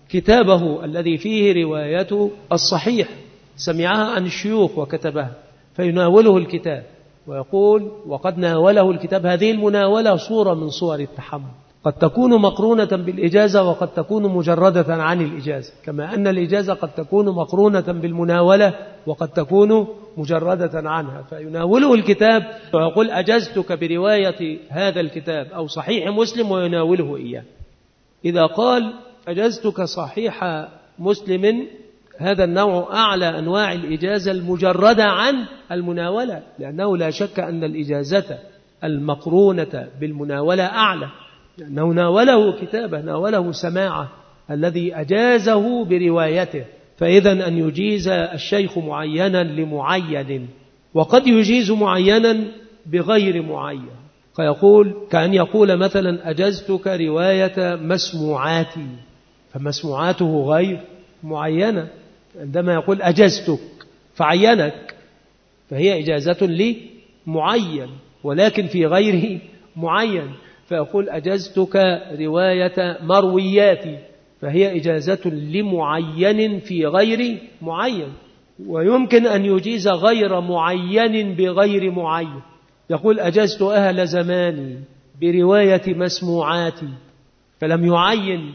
كتابه الذي فيه رواية الصحيح، سمعها عن الشيوخ وكتبها، فيناوله الكتاب ويقول وقد ناوله الكتاب. هذه المناولة صورة من صور التحمل، قد تكون مقرونة بالإجازة وقد تكون مجردة عن الإجازة، كما أن الإجازة قد تكون مقرونة بالمناولة وقد تكون مجردة عنها، فيناوله الكتاب ويقول أجزتك برواية هذا الكتاب أو صحيح مسلم ويناوله إياه. إذا قال أجزتك صحيح مسلم، هذا النوع أعلى أنواع الإجازة المجردة عن المناولة، لأنه لا شك أن الإجازة المقرونة بالمناولة أعلى، لأنه ناوله كتابه، ناوله سماعه الذي أجازه بروايته. فإذا أن يجيز الشيخ معينا لمعين، وقد يجيز معينا بغير معين، فيقول كأن يقول مثلا أجزتك رواية مسموعاتي، فمسموعاته غير معينة. عندما يقول أجزتك فعينك، فهي إجازة لمعين ولكن في غير معين. فيقول أجزتك رواية مروياتي، فهي إجازة لمعين في غير معين. ويمكن أن يجيز غير معين بغير معين، يقول أجزت أهل زماني برواية مسموعاتي، فلم يعين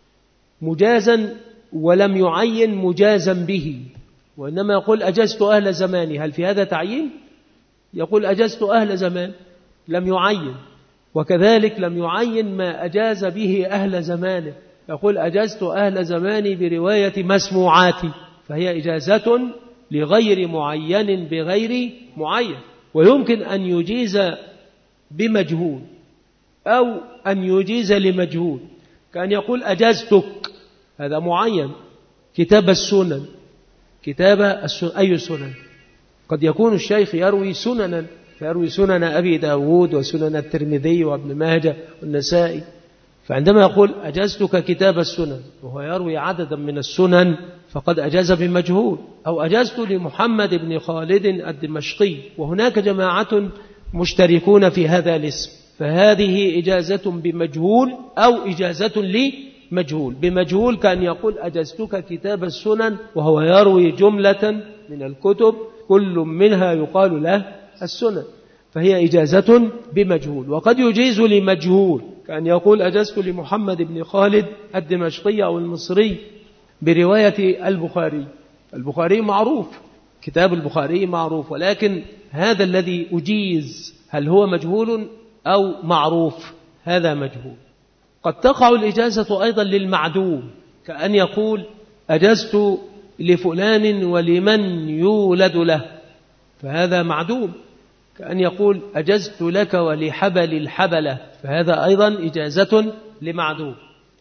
مجازا ولم يعين مجازا به، وإنما يقول أجزت أهل زماني. هل في هذا تعيين؟ يقول أجزت أهل زمان، لم يعين. وكذلك لم يعين ما أجاز به أهل زمانه، يقول أجزت أهل زماني برواية مسموعاتي، فهي إجازة لغير معين بغير معين. ويمكن أن يجيز بمجهول أو أن يجيز لمجهول، كأن يقول أجزتك، هذا معين، كتاب السنن. كتاب السنن أي سنن؟ قد يكون الشيخ يروي سننا، فيروي سنن أبي داود وسنن الترمذي وابن ماجه والنسائي، فعندما يقول أجزتك كتاب السنن وهو يروي عددا من السنن فقد أجاز بمجهول. أو أجزت لمحمد بن خالد الدمشقي، وهناك جماعة مشتركون في هذا الاسم، فهذه إجازة بمجهول أو إجازة لمجهول. بمجهول كان يقول أجزتك كتاب السنن وهو يروي جملة من الكتب كل منها يقال له السنن، فهي إجازة بمجهول. وقد يجيز لمجهول، كان يقول أجزت لمحمد بن خالد الدمشقي أو المصري برواية البخاري. البخاري معروف، كتاب البخاري معروف، ولكن هذا الذي أجيز هل هو مجهول أو معروف؟ هذا مجهول. قد تقع الإجازة أيضا للمعدوم، كأن يقول أجزت لفلان ولمن يولد له، فهذا معدوم. كأن يقول أجزت لك ولحبل الحبلة، فهذا أيضا إجازة لمعدوم.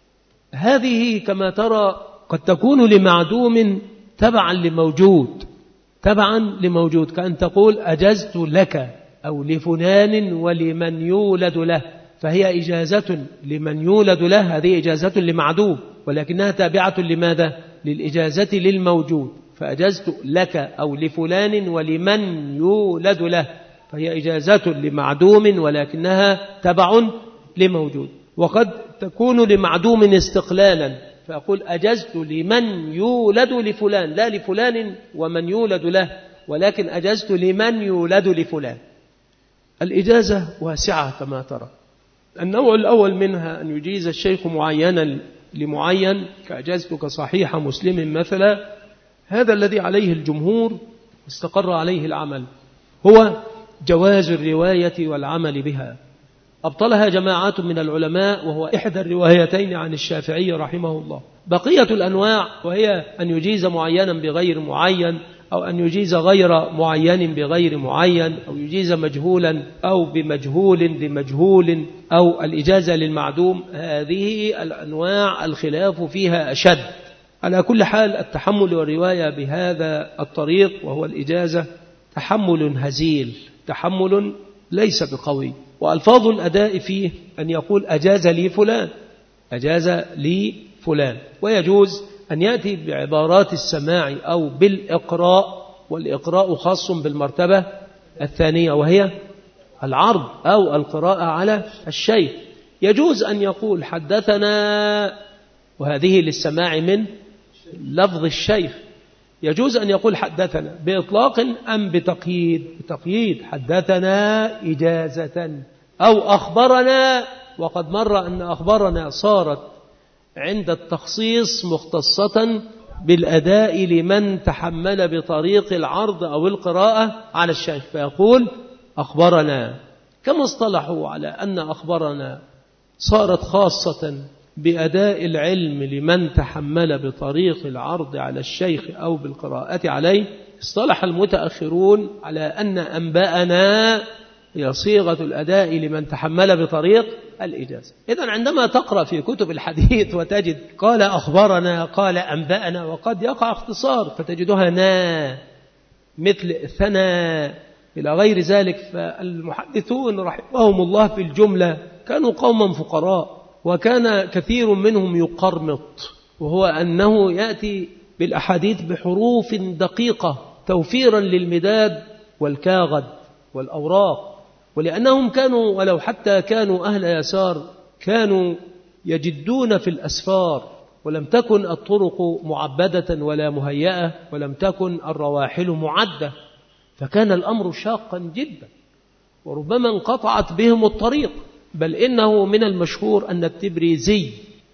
هذه كما ترى قد تكون لمعدوم تبعا لموجود، تبعا لموجود، كأن تقول أجزت لك أو لفلان ولمن يولد له، فهي إجازة لمن يولد له، هذه إجازة لمعدوم، ولكنها تابعة لماذا؟ للإجازة للموجود. فأجزت لك أو لفلان ولمن يولد له، فهي إجازة لمعدوم ولكنها تبع لموجود. وقد تكون لمعدوم استقلالا، فأقول أجزت لمن يولد لفلان، لا لفلان ومن يولد له، ولكن أجزت لمن يولد لفلان. الإجازة واسعة كما ترى. النوع الأول منها أن يجيز الشيخ معينا لمعين، كأجزتك صحيح مسلم مثلا، هذا الذي عليه الجمهور استقر عليه العمل، هو جواز الرواية والعمل بها. أبطلها جماعة من العلماء، وهو إحدى الروايتين عن الشافعي رحمه الله. بقية الأنواع وهي أن يجيز معينا بغير معين، أو أن يجيز غير معين بغير معين، أو يجيز مجهولا أو بمجهول لمجهول، أو الإجازة للمعدوم. هذه الأنواع الخلاف فيها أشد. على كل حال التحمل والرواية بهذا الطريق وهو الإجازة تحمل هزيل، تحمل ليس بقوي. وألفاظ الأداء فيه أن يقول أجاز لي فلان، أجاز لي فلان. ويجوز أن يأتي بعبارات السماع أو بالإقراء، والإقراء خاص بالمرتبة الثانية وهي العرض أو القراءة على الشيخ. يجوز أن يقول حدثنا، وهذه للسماع من لفظ الشيخ. يجوز أن يقول حدثنا بإطلاق أم بتقييد؟ بتقييد، حدثنا إجازة، أو أخبرنا. وقد مر أن أخبرنا صارت عند التخصيص مختصة بالأداء لمن تحمل بطريق العرض أو القراءة على الشيخ، فيقول أخبرنا. كما اصطلحوا على أن أخبرنا صارت خاصة بأداء العلم لمن تحمل بطريق العرض على الشيخ أو بالقراءة عليه، اصطلح المتأخرون على أن أنبأنا هي صيغة الأداء لمن تحمل بطريق الإجازة. إذن عندما تقرأ في كتب الحديث وتجد قال أخبرنا قال أنبأنا، وقد يقع اختصار فتجدها نا مثل ثنا إلى غير ذلك. فالمحدثون رحمهم الله في الجملة كانوا قوما فقراء، وكان كثير منهم يقرمط، وهو أنه يأتي بالأحاديث بحروف دقيقة توفيرا للمداد والكاغد والأوراق. ولأنهم كانوا ولو حتى كانوا أهل يسار كانوا يجدون في الأسفار، ولم تكن الطرق معبدة ولا مهيئة، ولم تكن الرواحل معدة، فكان الأمر شاقا جدا، وربما انقطعت بهم الطريق. بل إنه من المشهور أن التبريزي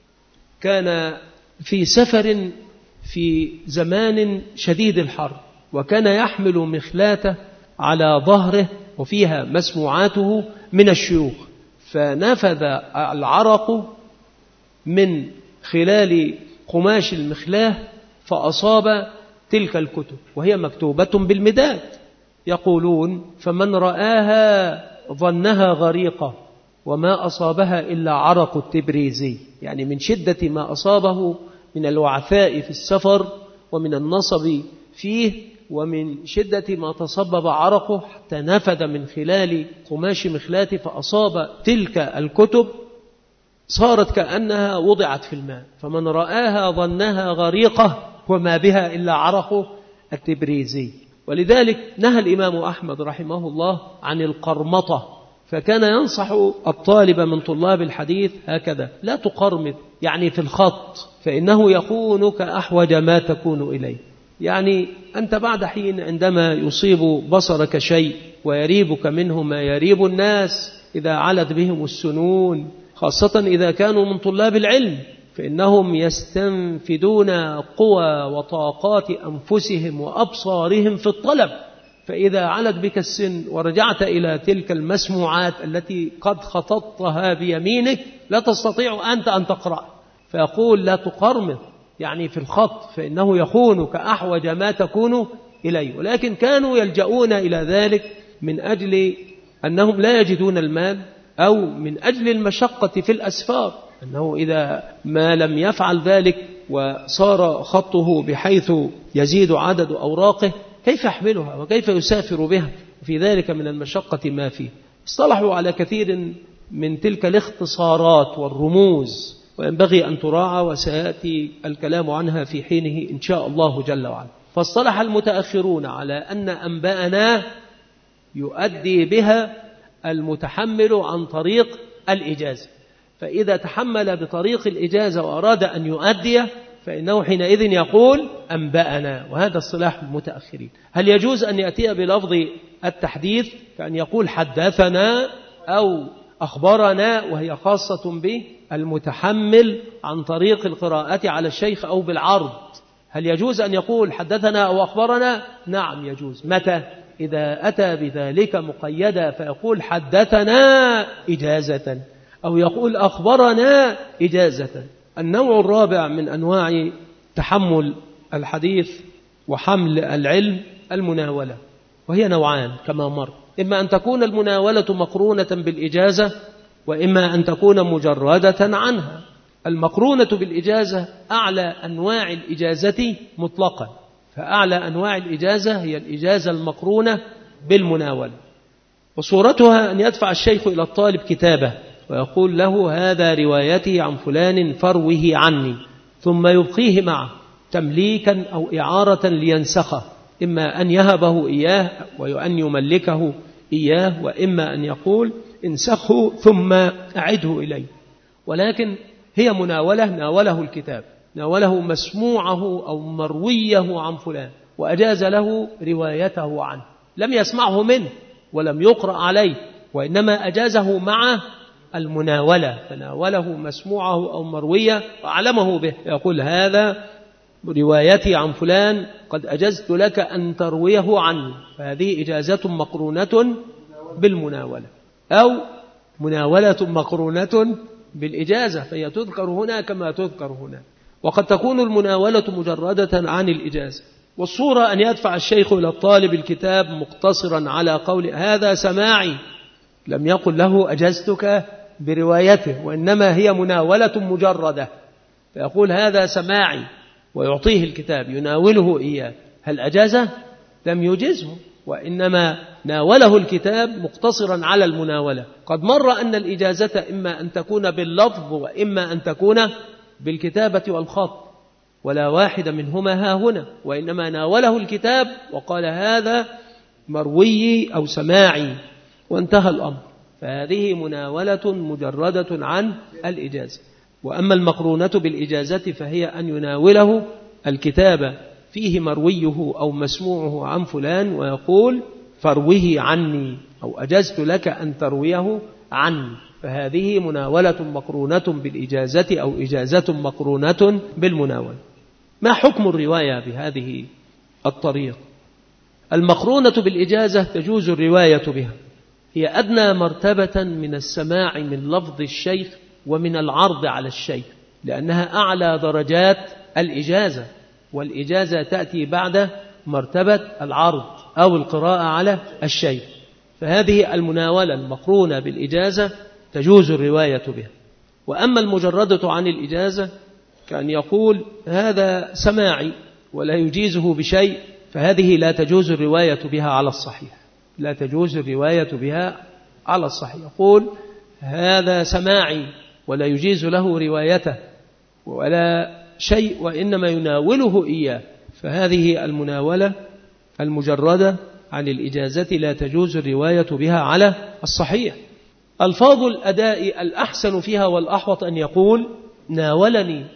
كان في سفر في زمان شديد الحر، وكان يحمل مخلاته على ظهره وفيها مسموعاته من الشيوخ، فنفذ العرق من خلال قماش المخلاه فأصاب تلك الكتب، وهي مكتوبة بالمداد. يقولون فمن رآها ظنها غريقة وما أصابها إلا عرق التبريزي، يعني من شدة ما أصابه من الوعثاء في السفر ومن النصب فيه ومن شدة ما تصبب عرقه حتى نفذ من خلال قماش مخلاته فأصاب تلك الكتب، صارت كأنها وضعت في الماء. فمن رآها ظنها غريقة وما بها إلا عرق التبريزي. ولذلك نهى الإمام أحمد رحمه الله عن القرمطة، فكان ينصح الطالب من طلاب الحديث هكذا: لا تقرمط، يعني في الخط، فإنه يخونك أحوج ما تكون إليه. يعني أنت بعد حين عندما يصيب بصرك شيء ويريبك منه ما يريب الناس إذا علت بهم السنون، خاصة إذا كانوا من طلاب العلم، فإنهم يستنفدون قوى وطاقات أنفسهم وأبصارهم في الطلب. فإذا علت بك السن ورجعت إلى تلك المسموعات التي قد خططتها بيمينك لا تستطيع أنت أن تقرأ، فيقول لا تقرمط، يعني في الخط، فإنه يخونك أحوج ما تكون إليه. ولكن كانوا يلجؤون إلى ذلك من أجل أنهم لا يجدون المال، أو من أجل المشقة في الأسفار، أنه إذا ما لم يفعل ذلك وصار خطه بحيث يزيد عدد أوراقه كيف يحملها وكيف يسافر بها، وفي ذلك من المشقة ما فيه. اصطلحوا على كثير من تلك الاختصارات والرموز، وينبغي أن تراعى، وسيأتي الكلام عنها في حينه إن شاء الله جل وعلا. فاصطلح المتأخرون على أن أنبأنا يؤدي بها المتحمل عن طريق الإجازة، فإذا تحمل بطريق الإجازة وأراد أن يؤدي فإنه حينئذ يقول أنبأنا، وهذا اصطلاح المتأخرين. هل يجوز أن يأتي بلفظ التحديث كأن يقول حدثنا أو أخبرنا، وهي خاصة بالمتحمل عن طريق القراءة على الشيخ أو بالعرض؟ هل يجوز أن يقول حدثنا أو أخبرنا؟ نعم يجوز. متى؟ إذا أتى بذلك مقيدا، فيقول حدثنا إجازة أو يقول أخبرنا إجازة. النوع الرابع من أنواع تحمل الحديث وحمل العلم المناولة، وهي نوعان كما مر: إما أن تكون المناولة مقرونة بالإجازة، وإما أن تكون مجردة عنها. المقرونة بالإجازة أعلى أنواع الإجازة مطلقا، فأعلى أنواع الإجازة هي الإجازة المقرونة بالمناولة، وصورتها أن يدفع الشيخ إلى الطالب كتابه ويقول له هذا روايتي عن فلان فروه عني، ثم يبقيه معه تمليكا أو إعارة لينسخه، إما أن يهبه إياه وأن يملكه إياه، وإما أن يقول انسخه ثم أعده إليه. ولكن هي مناولة، ناوله الكتاب، ناوله مسموعه أو مرويه عن فلان، وأجاز له روايته عنه، لم يسمعه منه ولم يقرأ عليه، وإنما أجازه مع المناولة، فناوله مسموعه أو مرويه وأعلمه به، يقول هذا روايتي عن فلان قد أجزت لك أن ترويه عنه. فهذه إجازة مقرونة بالمناولة، أو مناولة مقرونة بالإجازة، فهي تذكر هنا كما تذكر هنا. وقد تكون المناولة مجردة عن الإجازة. والصورة أن يدفع الشيخ إلى الطالب الكتاب مقتصرا على قول هذا سماعي لم يقل له أجزتك بروايته، وإنما هي مناولة مجردة، فيقول هذا سماعي ويعطيه الكتاب يناوله إياه. هل أجازه؟ لم يجزه، وإنما ناوله الكتاب مقتصرا على المناولة. قد مر أن الإجازة إما أن تكون باللفظ وإما أن تكون بالكتابة والخط، ولا واحد منهما ها هنا، وإنما ناوله الكتاب وقال هذا مروي أو سماعي وانتهى الأمر، فهذه مناولة مجردة عن الإجازة. وأما المقرونة بالإجازة فهي أن يناوله الكتاب فيه مرويه أو مسموعه عن فلان ويقول فاروه عني، أو أجزت لك أن ترويه عني، فهذه مناولة مقرونة بالإجازة أو إجازة مقرونة بالمناولة. ما حكم الرواية بهذه الطريقة؟ المقرونة بالإجازة تجوز الرواية بها، هي أدنى مرتبة من السماع من لفظ الشيخ ومن العرض على الشيخ، لأنها أعلى درجات الإجازة، والإجازة تأتي بعد مرتبة العرض أو القراءة على الشيخ، فهذه المناولة المقرونة بالإجازة تجوز الرواية بها. وأما المجردة عن الإجازة كان يقول هذا سماعي ولا يجيزه بشيء، فهذه لا تجوز الرواية بها على الصحيح، لا تجوز الرواية بها على الصحيح. يقول هذا سماعي ولا يجيز له روايته ولا شيء، وإنما يناوله إياه، فهذه المناولة المجردة عن الإجازة لا تجوز الرواية بها على الصحيح. ألفاظ الأداء الأحسن فيها والأحوط أن يقول ناولني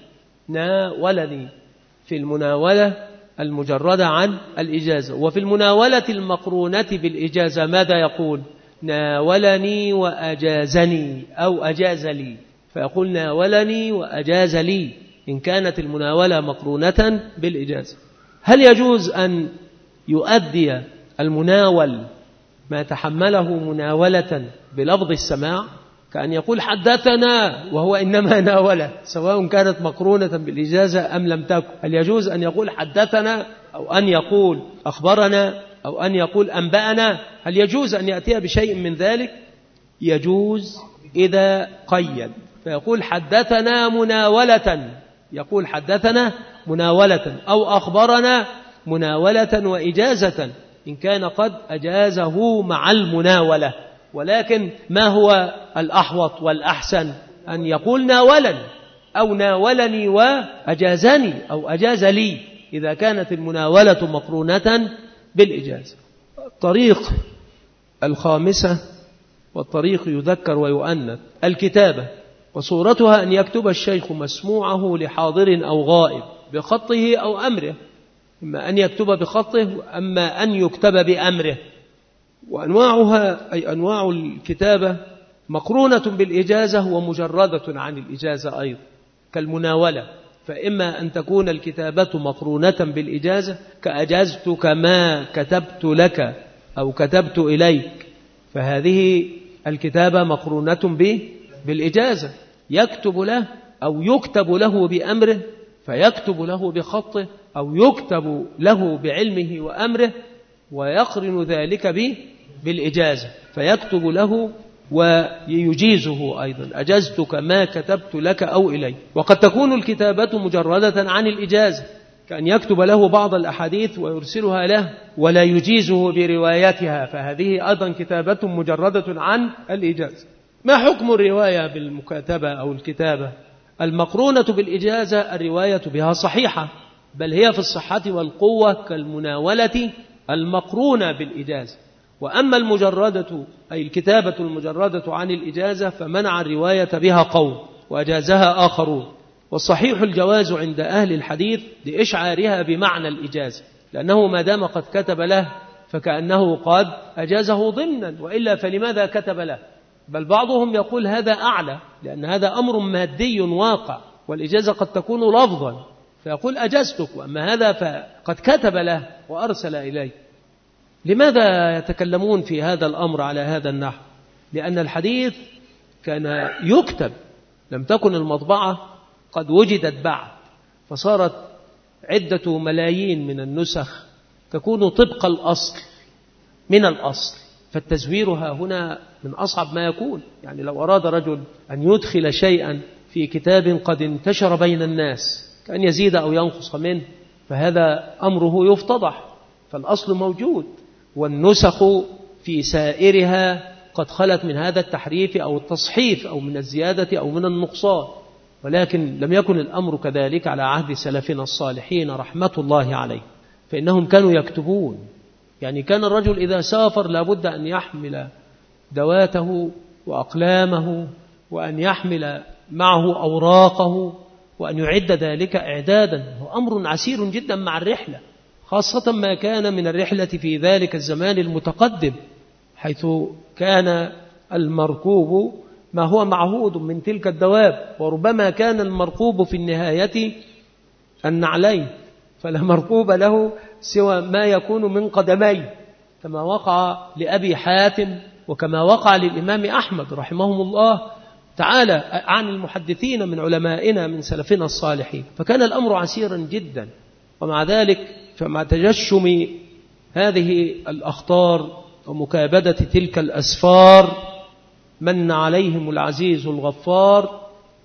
في المناولة المجردة عن الإجازة. وفي المناولة المقرونة بالإجازة ماذا يقول؟ ناولني وأجازني أو أجاز لي، فيقول ناولني وأجاز لي إن كانت المناولة مقرونة بالإجازة. هل يجوز أن يؤدي المناول ما تحمله مناولة بلفظ السماع، كأن يقول حدثنا وهو إنما ناوله، سواء كانت مقرونة بالإجازة أم لم تكن؟ هل يجوز أن يقول حدثنا أو أن يقول أخبرنا أو أن يقول أنبأنا؟ هل يجوز أن يأتي بشيء من ذلك؟ يجوز إذا قيد، فيقول حدثنا مناولة، يقول حدثنا مناولة، أو أخبرنا مناولة وإجازة إن كان قد أجازه مع المناولة. ولكن ما هو الأحوط والأحسن؟ أن يقول ناولني أو ناولني وأجازني أو أجاز لي إذا كانت المناولة مقرونة بالإجازة. الطريق الخامسة، والطريق يذكر ويؤنث، الكتابة، وصورتها أن يكتب الشيخ مسموعه لحاضر أو غائب بخطه أو أمره، إما أن يكتب بخطه أما أن يكتب بأمره. وأنواعها أي أنواع الكتابة مقرونة بالإجازة ومجردة عن الإجازة أيضا كالمناولة، فإما أن تكون الكتابة مقرونة بالإجازة كأجازتك ما كتبت لك أو كتبت إليك، فهذه الكتابة مقرونة بالإجازة، يكتب له أو يكتب له بأمره، فيكتب له بخطه أو يكتب له بعلمه وأمره، ويقرن ذلك بالإجازة فيكتب له ويجيزه أيضا، أجزتك ما كتبت لك أو إلي. وقد تكون الكتابة مجردة عن الإجازة، كأن يكتب له بعض الأحاديث ويرسلها له ولا يجيزه بروايتها، فهذه أيضا كتابة مجردة عن الإجازة. ما حكم الرواية بالمكاتبة أو الكتابة؟ المقرونة بالإجازة الرواية بها صحيحة، بل هي في الصحة والقوة كالمناولة المقرونة بالإجازة. وأما المجردة أي الكتابة المجردة عن الإجازة فمنع الرواية بها قوم وأجازها آخرون، والصحيح الجواز عند أهل الحديث لإشعارها بمعنى الإجازة، لأنه ما دام قد كتب له فكأنه قد أجازه ضمنا، وإلا فلماذا كتب له؟ بل بعضهم يقول هذا أعلى، لأن هذا أمر مادي واقع، والإجازة قد تكون لفظا، فيقول أجزتك، وأما هذا فقد كتب له وأرسل إليه. لماذا يتكلمون في هذا الأمر على هذا النحو؟ لأن الحديث كان يكتب، لم تكن المطبعة قد وجدت بعد، فصارت عدة ملايين من النسخ تكون طبق الأصل من الأصل، فالتزوير ها هنا من أصعب ما يكون. يعني لو أراد رجل أن يدخل شيئا في كتاب قد انتشر بين الناس كأن يزيد أو ينقص منه، فهذا أمره يفتضح. فالأصل موجود، والنسخ في سائرها قد خلت من هذا التحريف أو التصحيف أو من الزيادة أو من النقصان، ولكن لم يكن الأمر كذلك على عهد سلفنا الصالحين رحمة الله عليه، فإنهم كانوا يكتبون. يعني كان الرجل إذا سافر لابد أن يحمل دواته وأقلامه، وأن يحمل معه أوراقه، وأن يعد ذلك إعدادا. هو أمر عسير جدا مع الرحلة، خاصة ما كان من الرحلة في ذلك الزمان المتقدم، حيث كان المركوب ما هو معهود من تلك الدواب، وربما كان المركوب في النهاية النعلين، فلا مركوب له سوى ما يكون من قدميه، كما وقع لأبي حاتم وكما وقع للإمام أحمد رحمهم الله تعالى عن المحدثين من علمائنا من سلفنا الصالحين. فكان الأمر عسيرا جدا، ومع ذلك فمع تجشم هذه الأخطار ومكابدة تلك الأسفار من عليهم العزيز الغفار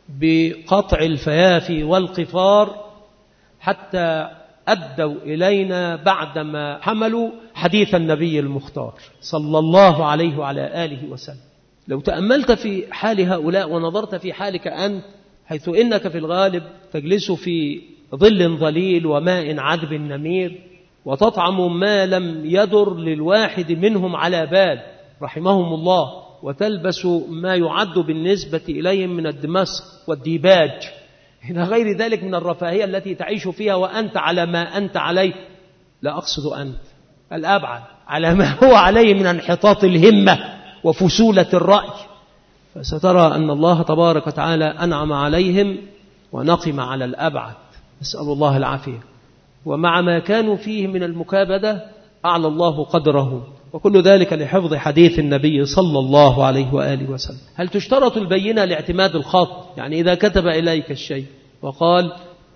بقطع الفيافي والقفار، حتى أدوا إلينا بعدما حملوا حديث النبي المختار صلى الله عليه وعلى آله وسلم. لو تأملت في حال هؤلاء ونظرت في حالك أنت، حيث إنك في الغالب تجلس في ظل ظليل وماء عذب نمير، وتطعم ما لم يدر للواحد منهم على بال رحمهم الله، وتلبس ما يعد بالنسبة إليهم من الدمسق والديباج إلى غير ذلك من الرفاهية التي تعيش فيها وأنت على ما أنت عليه، لا أقصد أنت الأبعد، على ما هو عليه من انحطاط الهمة وفسولة الرأي، فسترى أن الله تبارك وتعالى أنعم عليهم ونقم على الأبعد، نسأل الله العافية. ومع ما كانوا فيه من المكابدة أعلى الله قدره، وكل ذلك لحفظ حديث النبي صلى الله عليه وآله وسلم. هل تشترط البينة لاعتماد الخط؟ يعني إذا كتب إليك الشيء وقال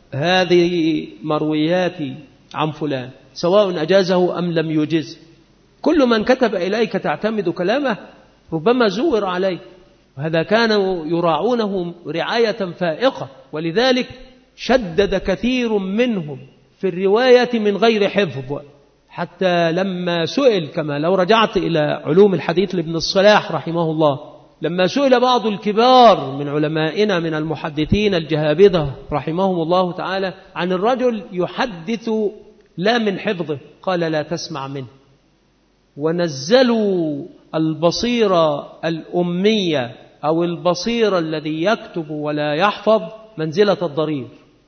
هذه مروياتي عن فلان، سواء أجازه أم لم يجز، كل من كتب إليك تعتمد كلامه ربما زور عليه، وهذا كانوا يراعونه رعاية فائقة، ولذلك شدد كثير منهم في الرواية من غير حفظ، حتى لما سئل، كما لو رجعت إلى علوم الحديث لابن الصلاح رحمه الله، لما سئل بعض الكبار من علمائنا من المحدثين الجهابذة رحمهم الله تعالى عن الرجل يحدث لا من حفظه، قال لا تسمع منه. ونزلوا البصيرة الأمية أو البصيرة الذي يكتب ولا يحفظ منزلة الضرير،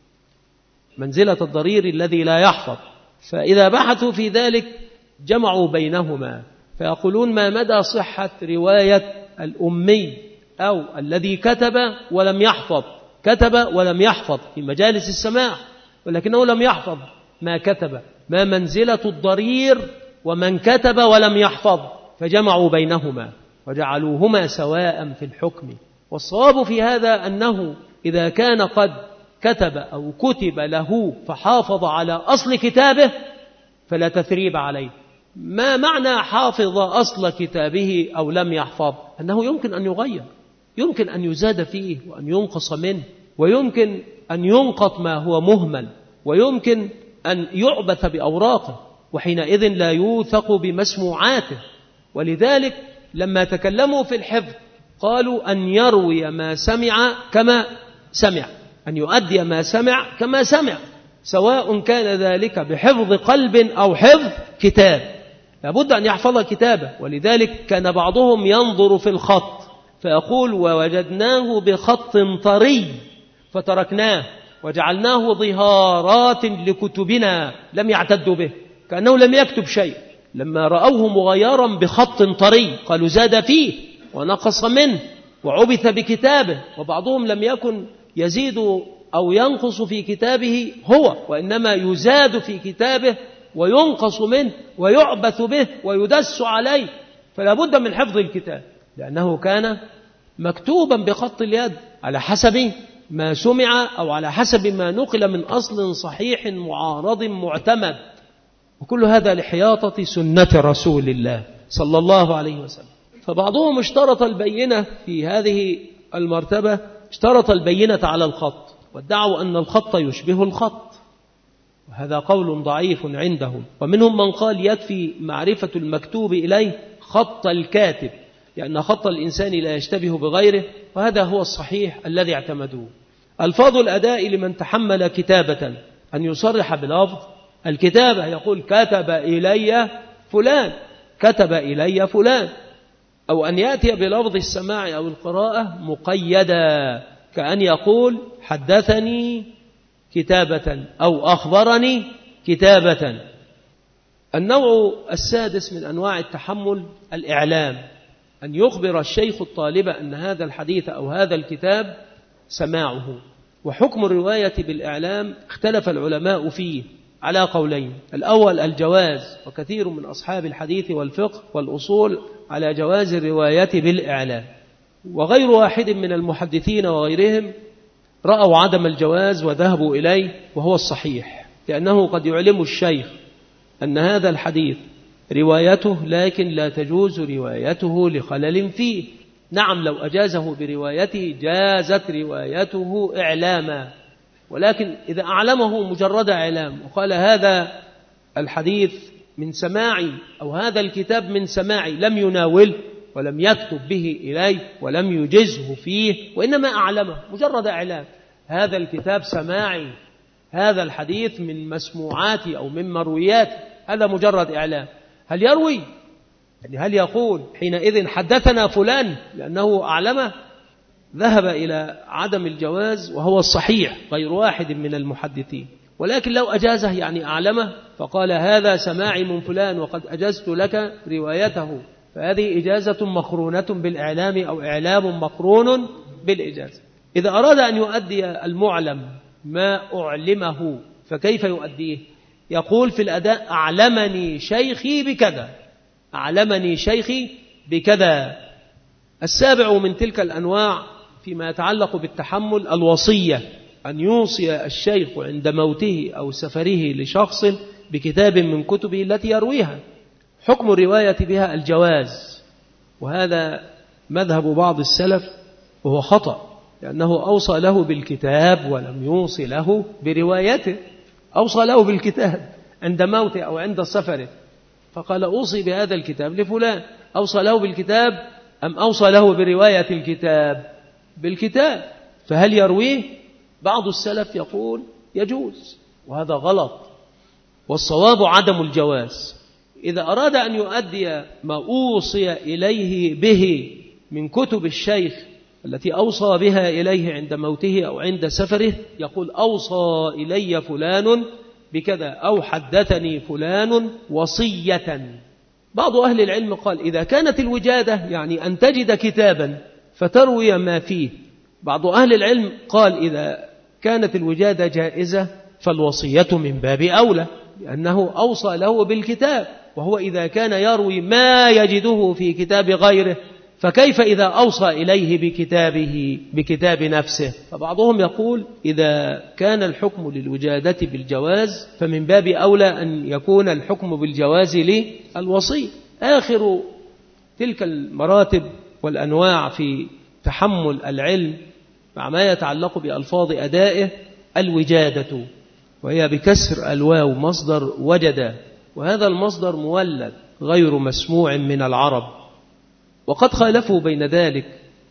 منزلة الضرير الذي لا يحفظ. فإذا بحثوا في ذلك جمعوا بينهما، فيقولون ما مدى صحة رواية الأمي أو الذي كتب ولم يحفظ، كتب ولم يحفظ في مجالس السماع ولكنه لم يحفظ ما كتب، ما منزلة الضرير ومن كتب ولم يحفظ؟ فجمعوا بينهما وجعلوهما سواء في الحكم. والصواب في هذا أنه إذا كان قد كتب أو كتب له فحافظ على أصل كتابه فلا تثريب عليه. ما معنى حافظ أصل كتابه أو لم يحفظ؟ أنه يمكن أن يغير، يمكن أن يزاد فيه وأن ينقص منه، ويمكن أن ينقط ما هو مهمل، ويمكن أن يعبث بأوراقه، وحينئذ لا يوثق بمسموعاته. ولذلك لما تكلموا في الحفظ قالوا أن يروي ما سمع كما سمع، أن يؤدي ما سمع كما سمع، سواء كان ذلك بحفظ قلب أو حفظ كتاب، لابد أن يحفظ كتابه. ولذلك كان بعضهم ينظر في الخط فيقول ووجدناه بخط طري فتركناه وجعلناه ظهارات لكتبنا لم يعتدوا به، كأنه لم يكتب شيء. لما رأوه مغيرا بخط طري قالوا زاد فيه ونقص منه وعبث بكتابه. وبعضهم لم يكن يزيد أو ينقص في كتابه هو، وإنما يزاد في كتابه وينقص منه ويعبث به ويدس عليه. فلا بد من حفظ الكتاب لأنه كان مكتوبا بخط اليد على حسب ما سمع أو على حسب ما نقل من أصل صحيح معارض معتمد. وكل هذا لحياطة سنة رسول الله صلى الله عليه وسلم. فبعضهم اشترط البينة في هذه المرتبة، اشترط البينة على الخط، وادعوا أن الخط يشبه الخط، وهذا قول ضعيف عندهم. ومنهم من قال يكفي معرفة المكتوب إليه خط الكاتب، لأن خط الإنسان لا يشتبه بغيره، وهذا هو الصحيح الذي اعتمدوه. ألفاظ الأداء لمن تحمل كتابة أن يصرح بلفظ الكتابة، يقول كتب إلي فلان، كتب إلي فلان، أو أن يأتي بلفظ السماع أو القراءة مقيدا، كأن يقول حدثني كتابة أو أخبرني كتابة. النوع السادس من أنواع التحمل الإعلام، أن يخبر الشيخ الطالب أن هذا الحديث أو هذا الكتاب سماعه. وحكم الرواية بالإعلام اختلف العلماء فيه على قولين: الأول الجواز، وكثير من أصحاب الحديث والفقه والأصول على جواز الرواية بالإعلام، وغير واحد من المحدثين وغيرهم رأوا عدم الجواز وذهبوا إليه، وهو الصحيح، لأنه قد يعلم الشيخ أن هذا الحديث روايته، لكن لا تجوز روايته لخلل فيه. نعم، لو أجازه بروايته جازت روايته إعلاما، ولكن إذا أعلمه مجرد إعلام وقال هذا الحديث من سماعي أو هذا الكتاب من سماعي، لم يناوله ولم يكتب به إليه ولم يجزه فيه، وإنما أعلمه مجرد إعلام، هذا الكتاب سماعي، هذا الحديث من مسموعاتي أو من مروياتي، هذا مجرد إعلام. هل يروي؟ يعني هل يقول حينئذ حدثنا فلان لأنه أعلمه؟ ذهب إلى عدم الجواز، وهو الصحيح غير واحد من المحدثين. ولكن لو أجازه يعني أعلمه، فقال هذا سماعي من فلان وقد أجزت لك روايته، فهذه إجازة مقرونة بالإعلام أو إعلام مقرون بالإجازة. إذا أراد أن يؤدي المعلم ما أعلمه فكيف يؤديه؟ يقول في الأداء أعلمني شيخي بكذا، أعلمني شيخي بكذا. السابع من تلك الأنواع فيما يتعلق بالتحمل الوصية، أن يوصي الشيخ عند موته أو سفره لشخص بكتاب من كتبه التي يرويها. حكم الرواية بها الجواز، وهذا مذهب بعض السلف وهو خطأ، لأنه أوصى له بالكتاب ولم يوصي له بروايته. أوصى له بالكتاب عند موته أو عند سفره، فقال أوصي بهذا الكتاب لفلان. أوصى له بالكتاب أم أوصى له برواية الكتاب؟ بالكتاب. فهل يرويه؟ بعض السلف يقول يجوز، وهذا غلط، والصواب عدم الجواز. إذا أراد أن يؤدي ما أوصي إليه به من كتب الشيخ التي أوصى بها إليه عند موته أو عند سفره، يقول أوصى إلي فلان بكذا أو حدثني فلان وصية. بعض أهل العلم قال إذا كانت الوجادة يعني أن تجد كتابا فتروي ما فيه. بعض أهل العلم قال إذا كانت الوجادة جائزة فالوصية من باب أولى، لأنه أوصى له بالكتاب، وهو إذا كان يروي ما يجده في كتاب غيره فكيف إذا أوصى إليه بكتاب نفسه؟ فبعضهم يقول إذا كان الحكم للوجادة بالجواز فمن باب أولى أن يكون الحكم بالجواز للوصي. آخر تلك المراتب والأنواع في تحمل العلم مع ما يتعلق بألفاظ أدائه الوجادة، وهي بكسر الواو مصدر وجد، وهذا المصدر مولد غير مسموع من العرب، وقد خالفوا بين ذلك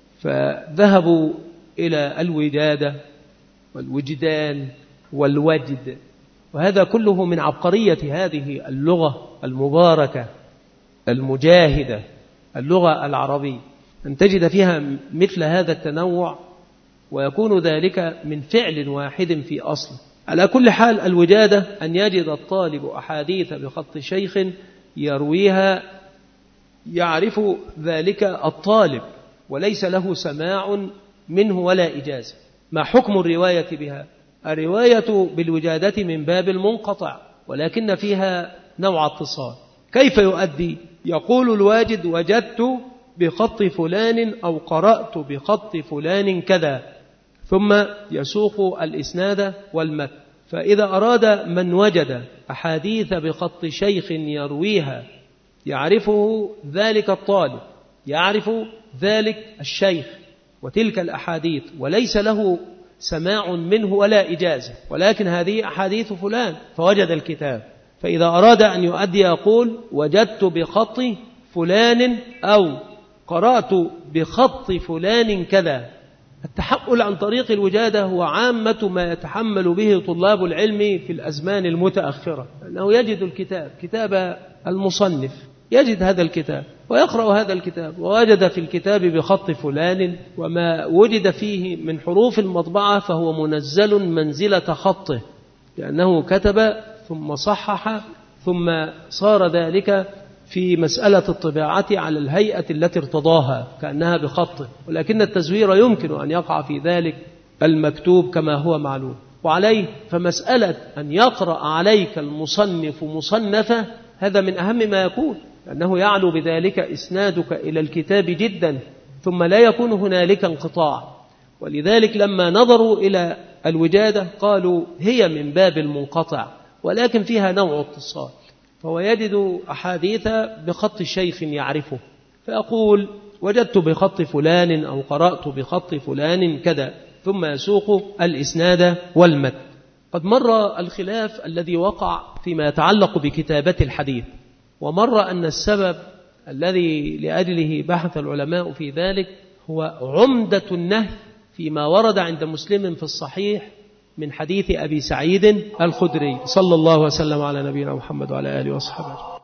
فذهبوا إلى الوجادة والوجدان والوجد، وهذا كله من عبقرية هذه اللغة المباركة المجاهدة، اللغة العربية، أن تجد فيها مثل هذا التنوع ويكون ذلك من فعل واحد في أصل. على كل حال الوجادة أن يجد الطالب أحاديث بخط شيخ يرويها يعرف ذلك الطالب وليس له سماع منه ولا إجازة. ما حكم الرواية بها؟ الرواية بالوجادة من باب المنقطع، ولكن فيها نوع اتصال. كيف يؤدي؟ يقول الواجد وجدت بخط فلان أو قرأت بخط فلان كذا، ثم يسوق الإسناد والمتن. فإذا أراد من وجد أحاديث بخط شيخ يرويها يعرفه ذلك الطالب، يعرف ذلك الشيخ وتلك الأحاديث، وليس له سماع منه ولا إجازة، ولكن هذه أحاديث فلان فوجد الكتاب، فإذا أراد أن يؤدي يقول وجدت بخط فلان أو قرأت بخط فلان كذا. التحمل عن طريق الوجادة هو عامة ما يتحمل به طلاب العلم في الأزمان المتأخرة، أنه يجد الكتاب، كتاب المصنف، يجد هذا الكتاب ويقرأ هذا الكتاب، ووجد في الكتاب بخط فلان، وما وجد فيه من حروف المطبعة فهو منزل منزلة خطه، لأنه كتب ثم صحح ثم صار ذلك في مسألة الطباعة على الهيئة التي ارتضاها كأنها بخطه، ولكن التزوير يمكن أن يقع في ذلك المكتوب كما هو معلوم. وعليه فمسألة أن يقرأ عليك المصنف مصنفة هذا من أهم ما يكون، لأنه يعلو بذلك إسنادك إلى الكتاب جدا، ثم لا يكون هنالك انقطاع. ولذلك لما نظروا إلى الوجادة قالوا هي من باب المنقطع، ولكن فيها نوع اتصال، فهو يجد أحاديث بخط شيخ يعرفه، فيقول وجدت بخط فلان أو قرأت بخط فلان كذا، ثم يسوق الإسناد والمتن. قد مر الخلاف الذي وقع فيما يتعلق بكتابة الحديث، ومر أن السبب الذي لأجله بحث العلماء في ذلك هو عمدة النهي فيما ورد عند مسلم في الصحيح من حديث أبي سعيد الخدري صلى الله وسلم على نبينا محمد وعلى آله وصحبه.